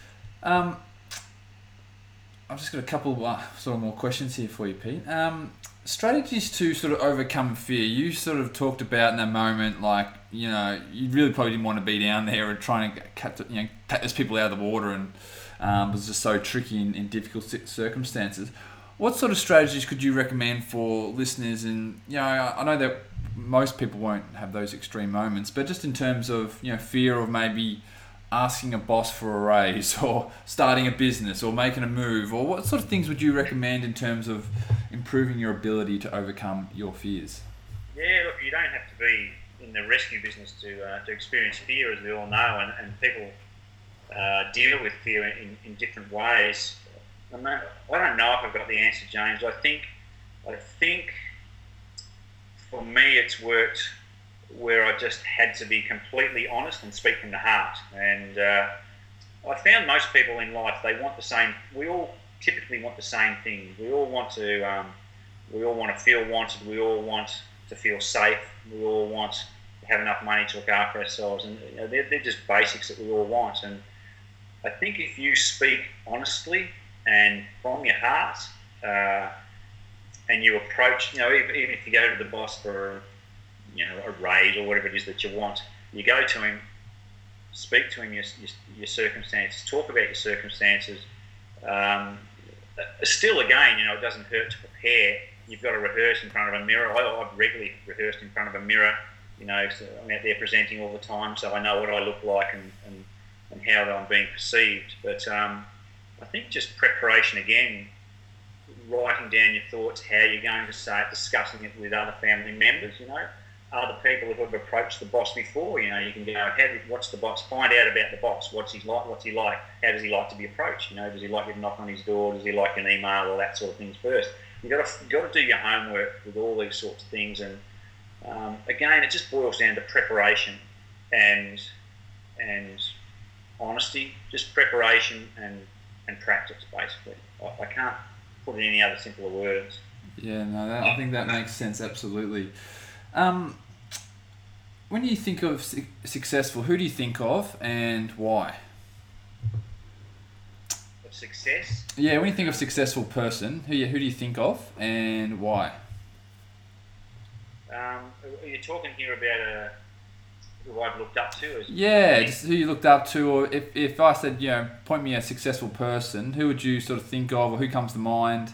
I've just got a couple sort of more questions here for you, Pete. Strategies to sort of overcome fear. You sort of talked about in that moment, like, you really probably didn't want to be down there and trying to cut those people out of the water, and it was just so tricky in difficult circumstances. What sort of strategies could you recommend for listeners? And I know that most people won't have those extreme moments, but just in terms of fear of maybe asking a boss for a raise, or starting a business, or making a move, or what sort of things would you recommend in terms of improving your ability to overcome your fears? Yeah, look, you don't have to be in the rescue business to experience fear, as we all know, and people deal with fear in different ways. I don't know if I've got the answer, James. I think for me it's worked where I just had to be completely honest and speak from the heart. And I found most people in life, they want the same. We all typically want the same things. We all want to feel wanted. We all want to feel safe. We all want to have enough money to look after ourselves. And they're just basics that we all want. And I think if you speak honestly and from your heart, and you approach, even if you go to the boss for a raise or whatever it is that you want, you go to him, speak to him your circumstances, talk about your circumstances. Still, again, it doesn't hurt to prepare. You've got to rehearse in front of a mirror. I've regularly rehearsed in front of a mirror. So I'm out there presenting all the time, so I know what I look like and how I'm being perceived. But I think just preparation again, writing down your thoughts, how you're going to say it, discussing it with other family members, other people who have approached the boss before. You can go, what's the boss? Find out about the boss. What's he like? What's he like? How does he like to be approached? Does he like you to knock on his door? Does he like an email? All that sort of things first. got to do your homework with all these sorts of things. And again, it just boils down to preparation and honesty, just preparation and practice, basically. I can't put it in any other simpler words. Yeah, no, I think that makes sense, absolutely. When you think of successful, who do you think of and why? Of success? Yeah, when you think of successful person, who do you think of and why? Are you talking here about who I've looked up to? Yeah, just who you looked up to, or if I said, point me a successful person, who would you sort of think of, or who comes to mind?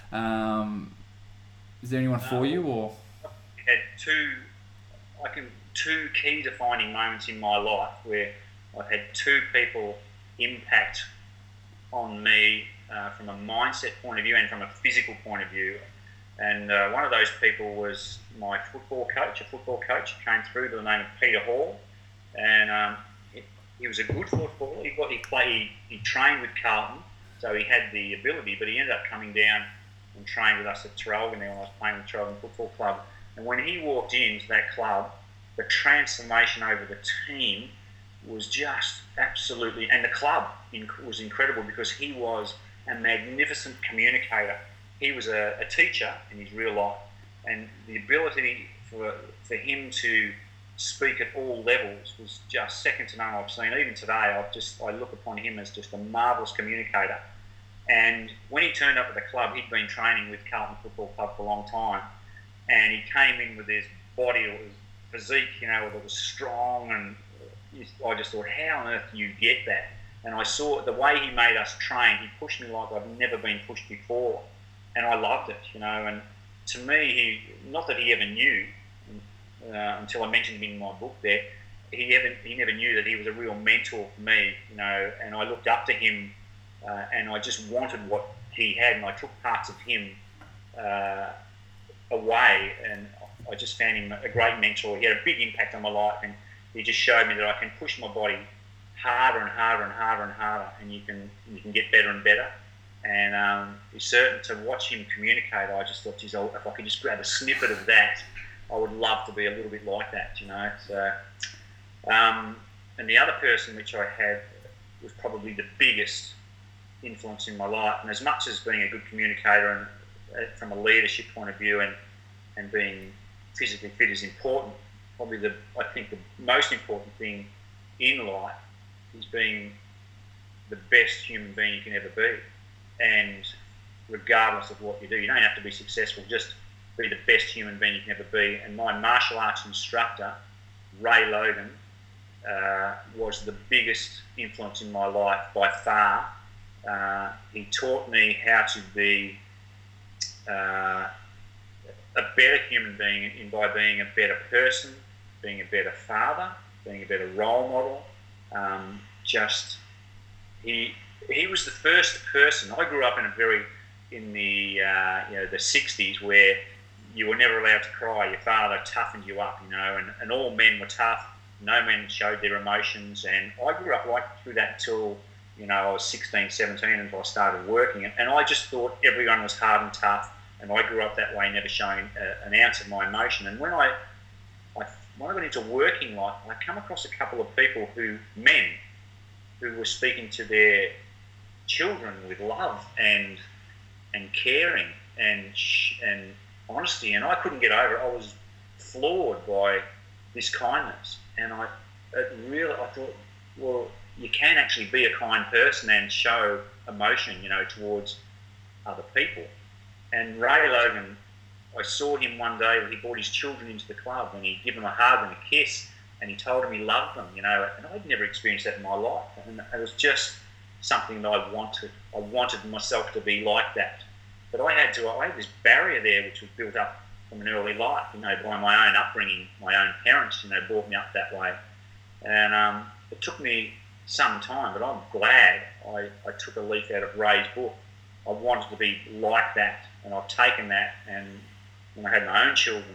Is there anyone for you, or? I had two key defining moments in my life where I've had two people impact on me from a mindset point of view and from a physical point of view. And one of those people was my football coach. A football coach came through by the name of Peter Hall, and he was a good footballer. He trained with Carlton, so he had the ability, but he ended up coming down and trained with us at Traralgon when I was playing with Traralgon Football Club. And when he walked into that club, the transformation over the team was just absolutely, and the club was incredible because he was a magnificent communicator. He was a teacher in his real life, and the ability for him to speak at all levels was just second to none I've seen. Even today, I look upon him as just a marvellous communicator. And when he turned up at the club, he'd been training with Carlton Football Club for a long time, and he came in with his body, or his physique, that was strong, and I just thought, how on earth do you get that? And I saw the way he made us train. He pushed me like I've never been pushed before, and I loved it, And to me, not that he ever knew until I mentioned him in my book there. He never knew that he was a real mentor for me, And I looked up to him, and I just wanted what he had, and I took parts of him away, and I just found him a great mentor. He had a big impact on my life, and he just showed me that I can push my body harder and harder and harder and harder, and you can get better and better. And it's certain to watch him communicate. I just thought, geez, if I could just grab a snippet of that, I would love to be a little bit like that, So, and the other person which I had was probably the biggest influence in my life. And as much as being a good communicator and from a leadership point of view and being physically fit is important, probably I think the most important thing in life is being the best human being you can ever be. And regardless of what you do, you don't have to be successful, just be the best human being you can ever be. And my martial arts instructor, Ray Logan, was the biggest influence in my life by far. He taught me how to be a better human being by being a better person, being a better father, being a better role model. He was the first person. I grew up in the 60s where you were never allowed to cry. Your father toughened you up, and all men were tough. No men showed their emotions, and I grew up right through that until I was 16, 17 until I started working, and I just thought everyone was hard and tough, and I grew up that way, never showing an ounce of my emotion. And when I got into working life, I come across a couple of people men who were speaking to their children with love and caring and honesty, and I couldn't get over it. I was floored by this kindness, and I thought, well, you can actually be a kind person and show emotion, towards other people. And Ray Logan, I saw him one day when he brought his children into the club, and he'd give them a hug and a kiss, and he told them he loved them, and I'd never experienced that in my life, and it was just something that I wanted. I wanted myself to be like that, but I had this barrier there which was built up from an early life, by my own upbringing. My own parents, brought me up that way, and it took me some time, but I'm glad I took a leaf out of Ray's book. I wanted to be like that, and I've taken that, and when I had my own children,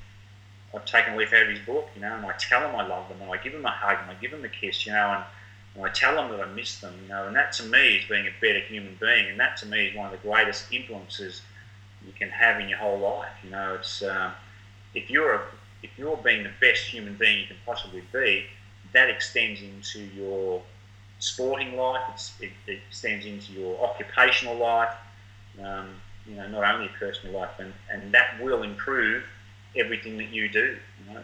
I've taken a leaf out of his book, and I tell them I love them, and I give them a hug, and I give them a kiss, and And I tell them that I miss them, and that to me is being a better human being, and that to me is one of the greatest influences you can have in your whole life. It's if you're being the best human being you can possibly be, that extends into your sporting life, it extends into your occupational life, not only personal life, and that will improve everything that you do.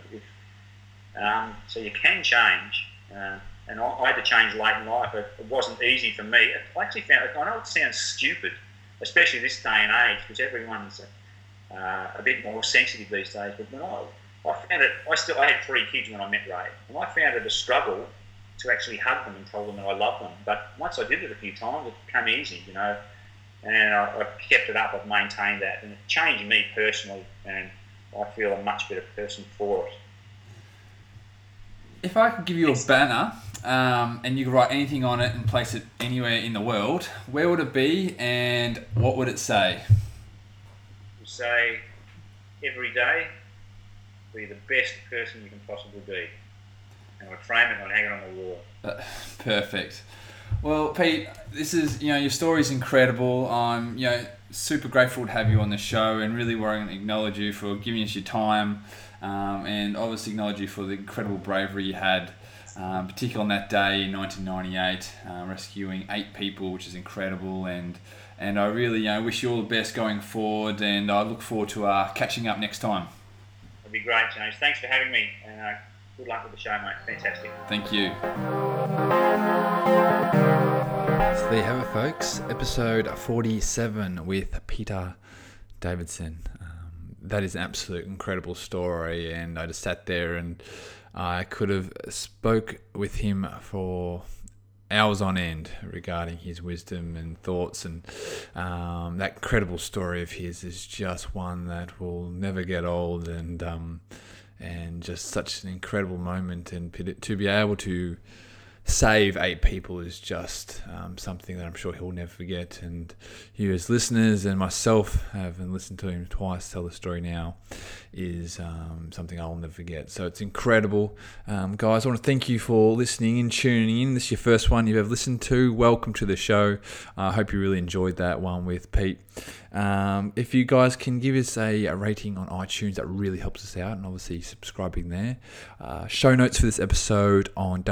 So you can change, and I had to change late in life. It wasn't easy for me. I actually found it. I know it sounds stupid, especially this day and age, because everyone's a bit more sensitive these days. But when I found it, I had 3 kids when I met Ray, and I found it a struggle to actually hug them and tell them that I love them. But once I did it a few times, it became easy, and I've kept it up. I've maintained that, and it changed me personally, and I feel a much better person for it. If I could give you a banner and you could write anything on it and place it anywhere in the world, where would it be and what would it say? It would say, every day, be the best person you can possibly be. And I'd frame it and I'd hang it on the wall. Perfect. Well, Pete, this is, your story's incredible. I'm, super grateful to have you on the show, and really want to acknowledge you for giving us your time, and obviously acknowledge you for the incredible bravery you had, particularly on that day in 1998, rescuing 8 people, which is incredible. And I really, wish you all the best going forward, and I look forward to catching up next time. It'd be great, James. Thanks for having me, and good luck with the show, mate. Fantastic. Thank you. So there you have it, folks. Episode 47 with Peter Davidson. That is an absolute incredible story, and I just sat there and I could have spoke with him for hours on end regarding his wisdom and thoughts, and that incredible story of his is just one that will never get old, and just such an incredible moment, and to be able to save 8 people is just something that I'm sure he'll never forget. And you as listeners and myself, having listened to him twice tell the story now, is something I'll never forget. So it's incredible. Guys, I want to thank you for listening and tuning in. This is your first one you've ever listened to. Welcome to the show. I hope you really enjoyed that one with Pete. If you guys can give us a rating on iTunes, that really helps us out, and obviously subscribing there. Show notes for this episode on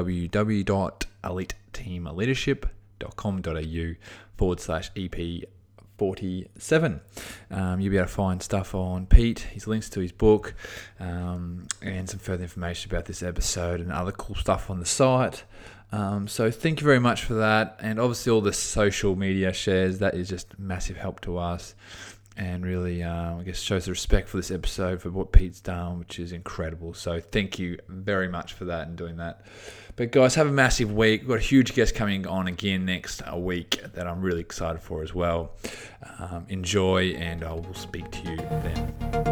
www.eliteteamaleadership.com.au/EP47. You'll be able to find stuff on Pete, his links to his book, and some further information about this episode and other cool stuff on the site. So thank you very much for that, and obviously all the social media shares, that is just massive help to us, and really I guess shows the respect for this episode, for what Pete's done, which is incredible. So thank you very much for that and doing that. But guys, have a massive week. We've got a huge guest coming on again next week that I'm really excited for as well. Enjoy, and I will speak to you then.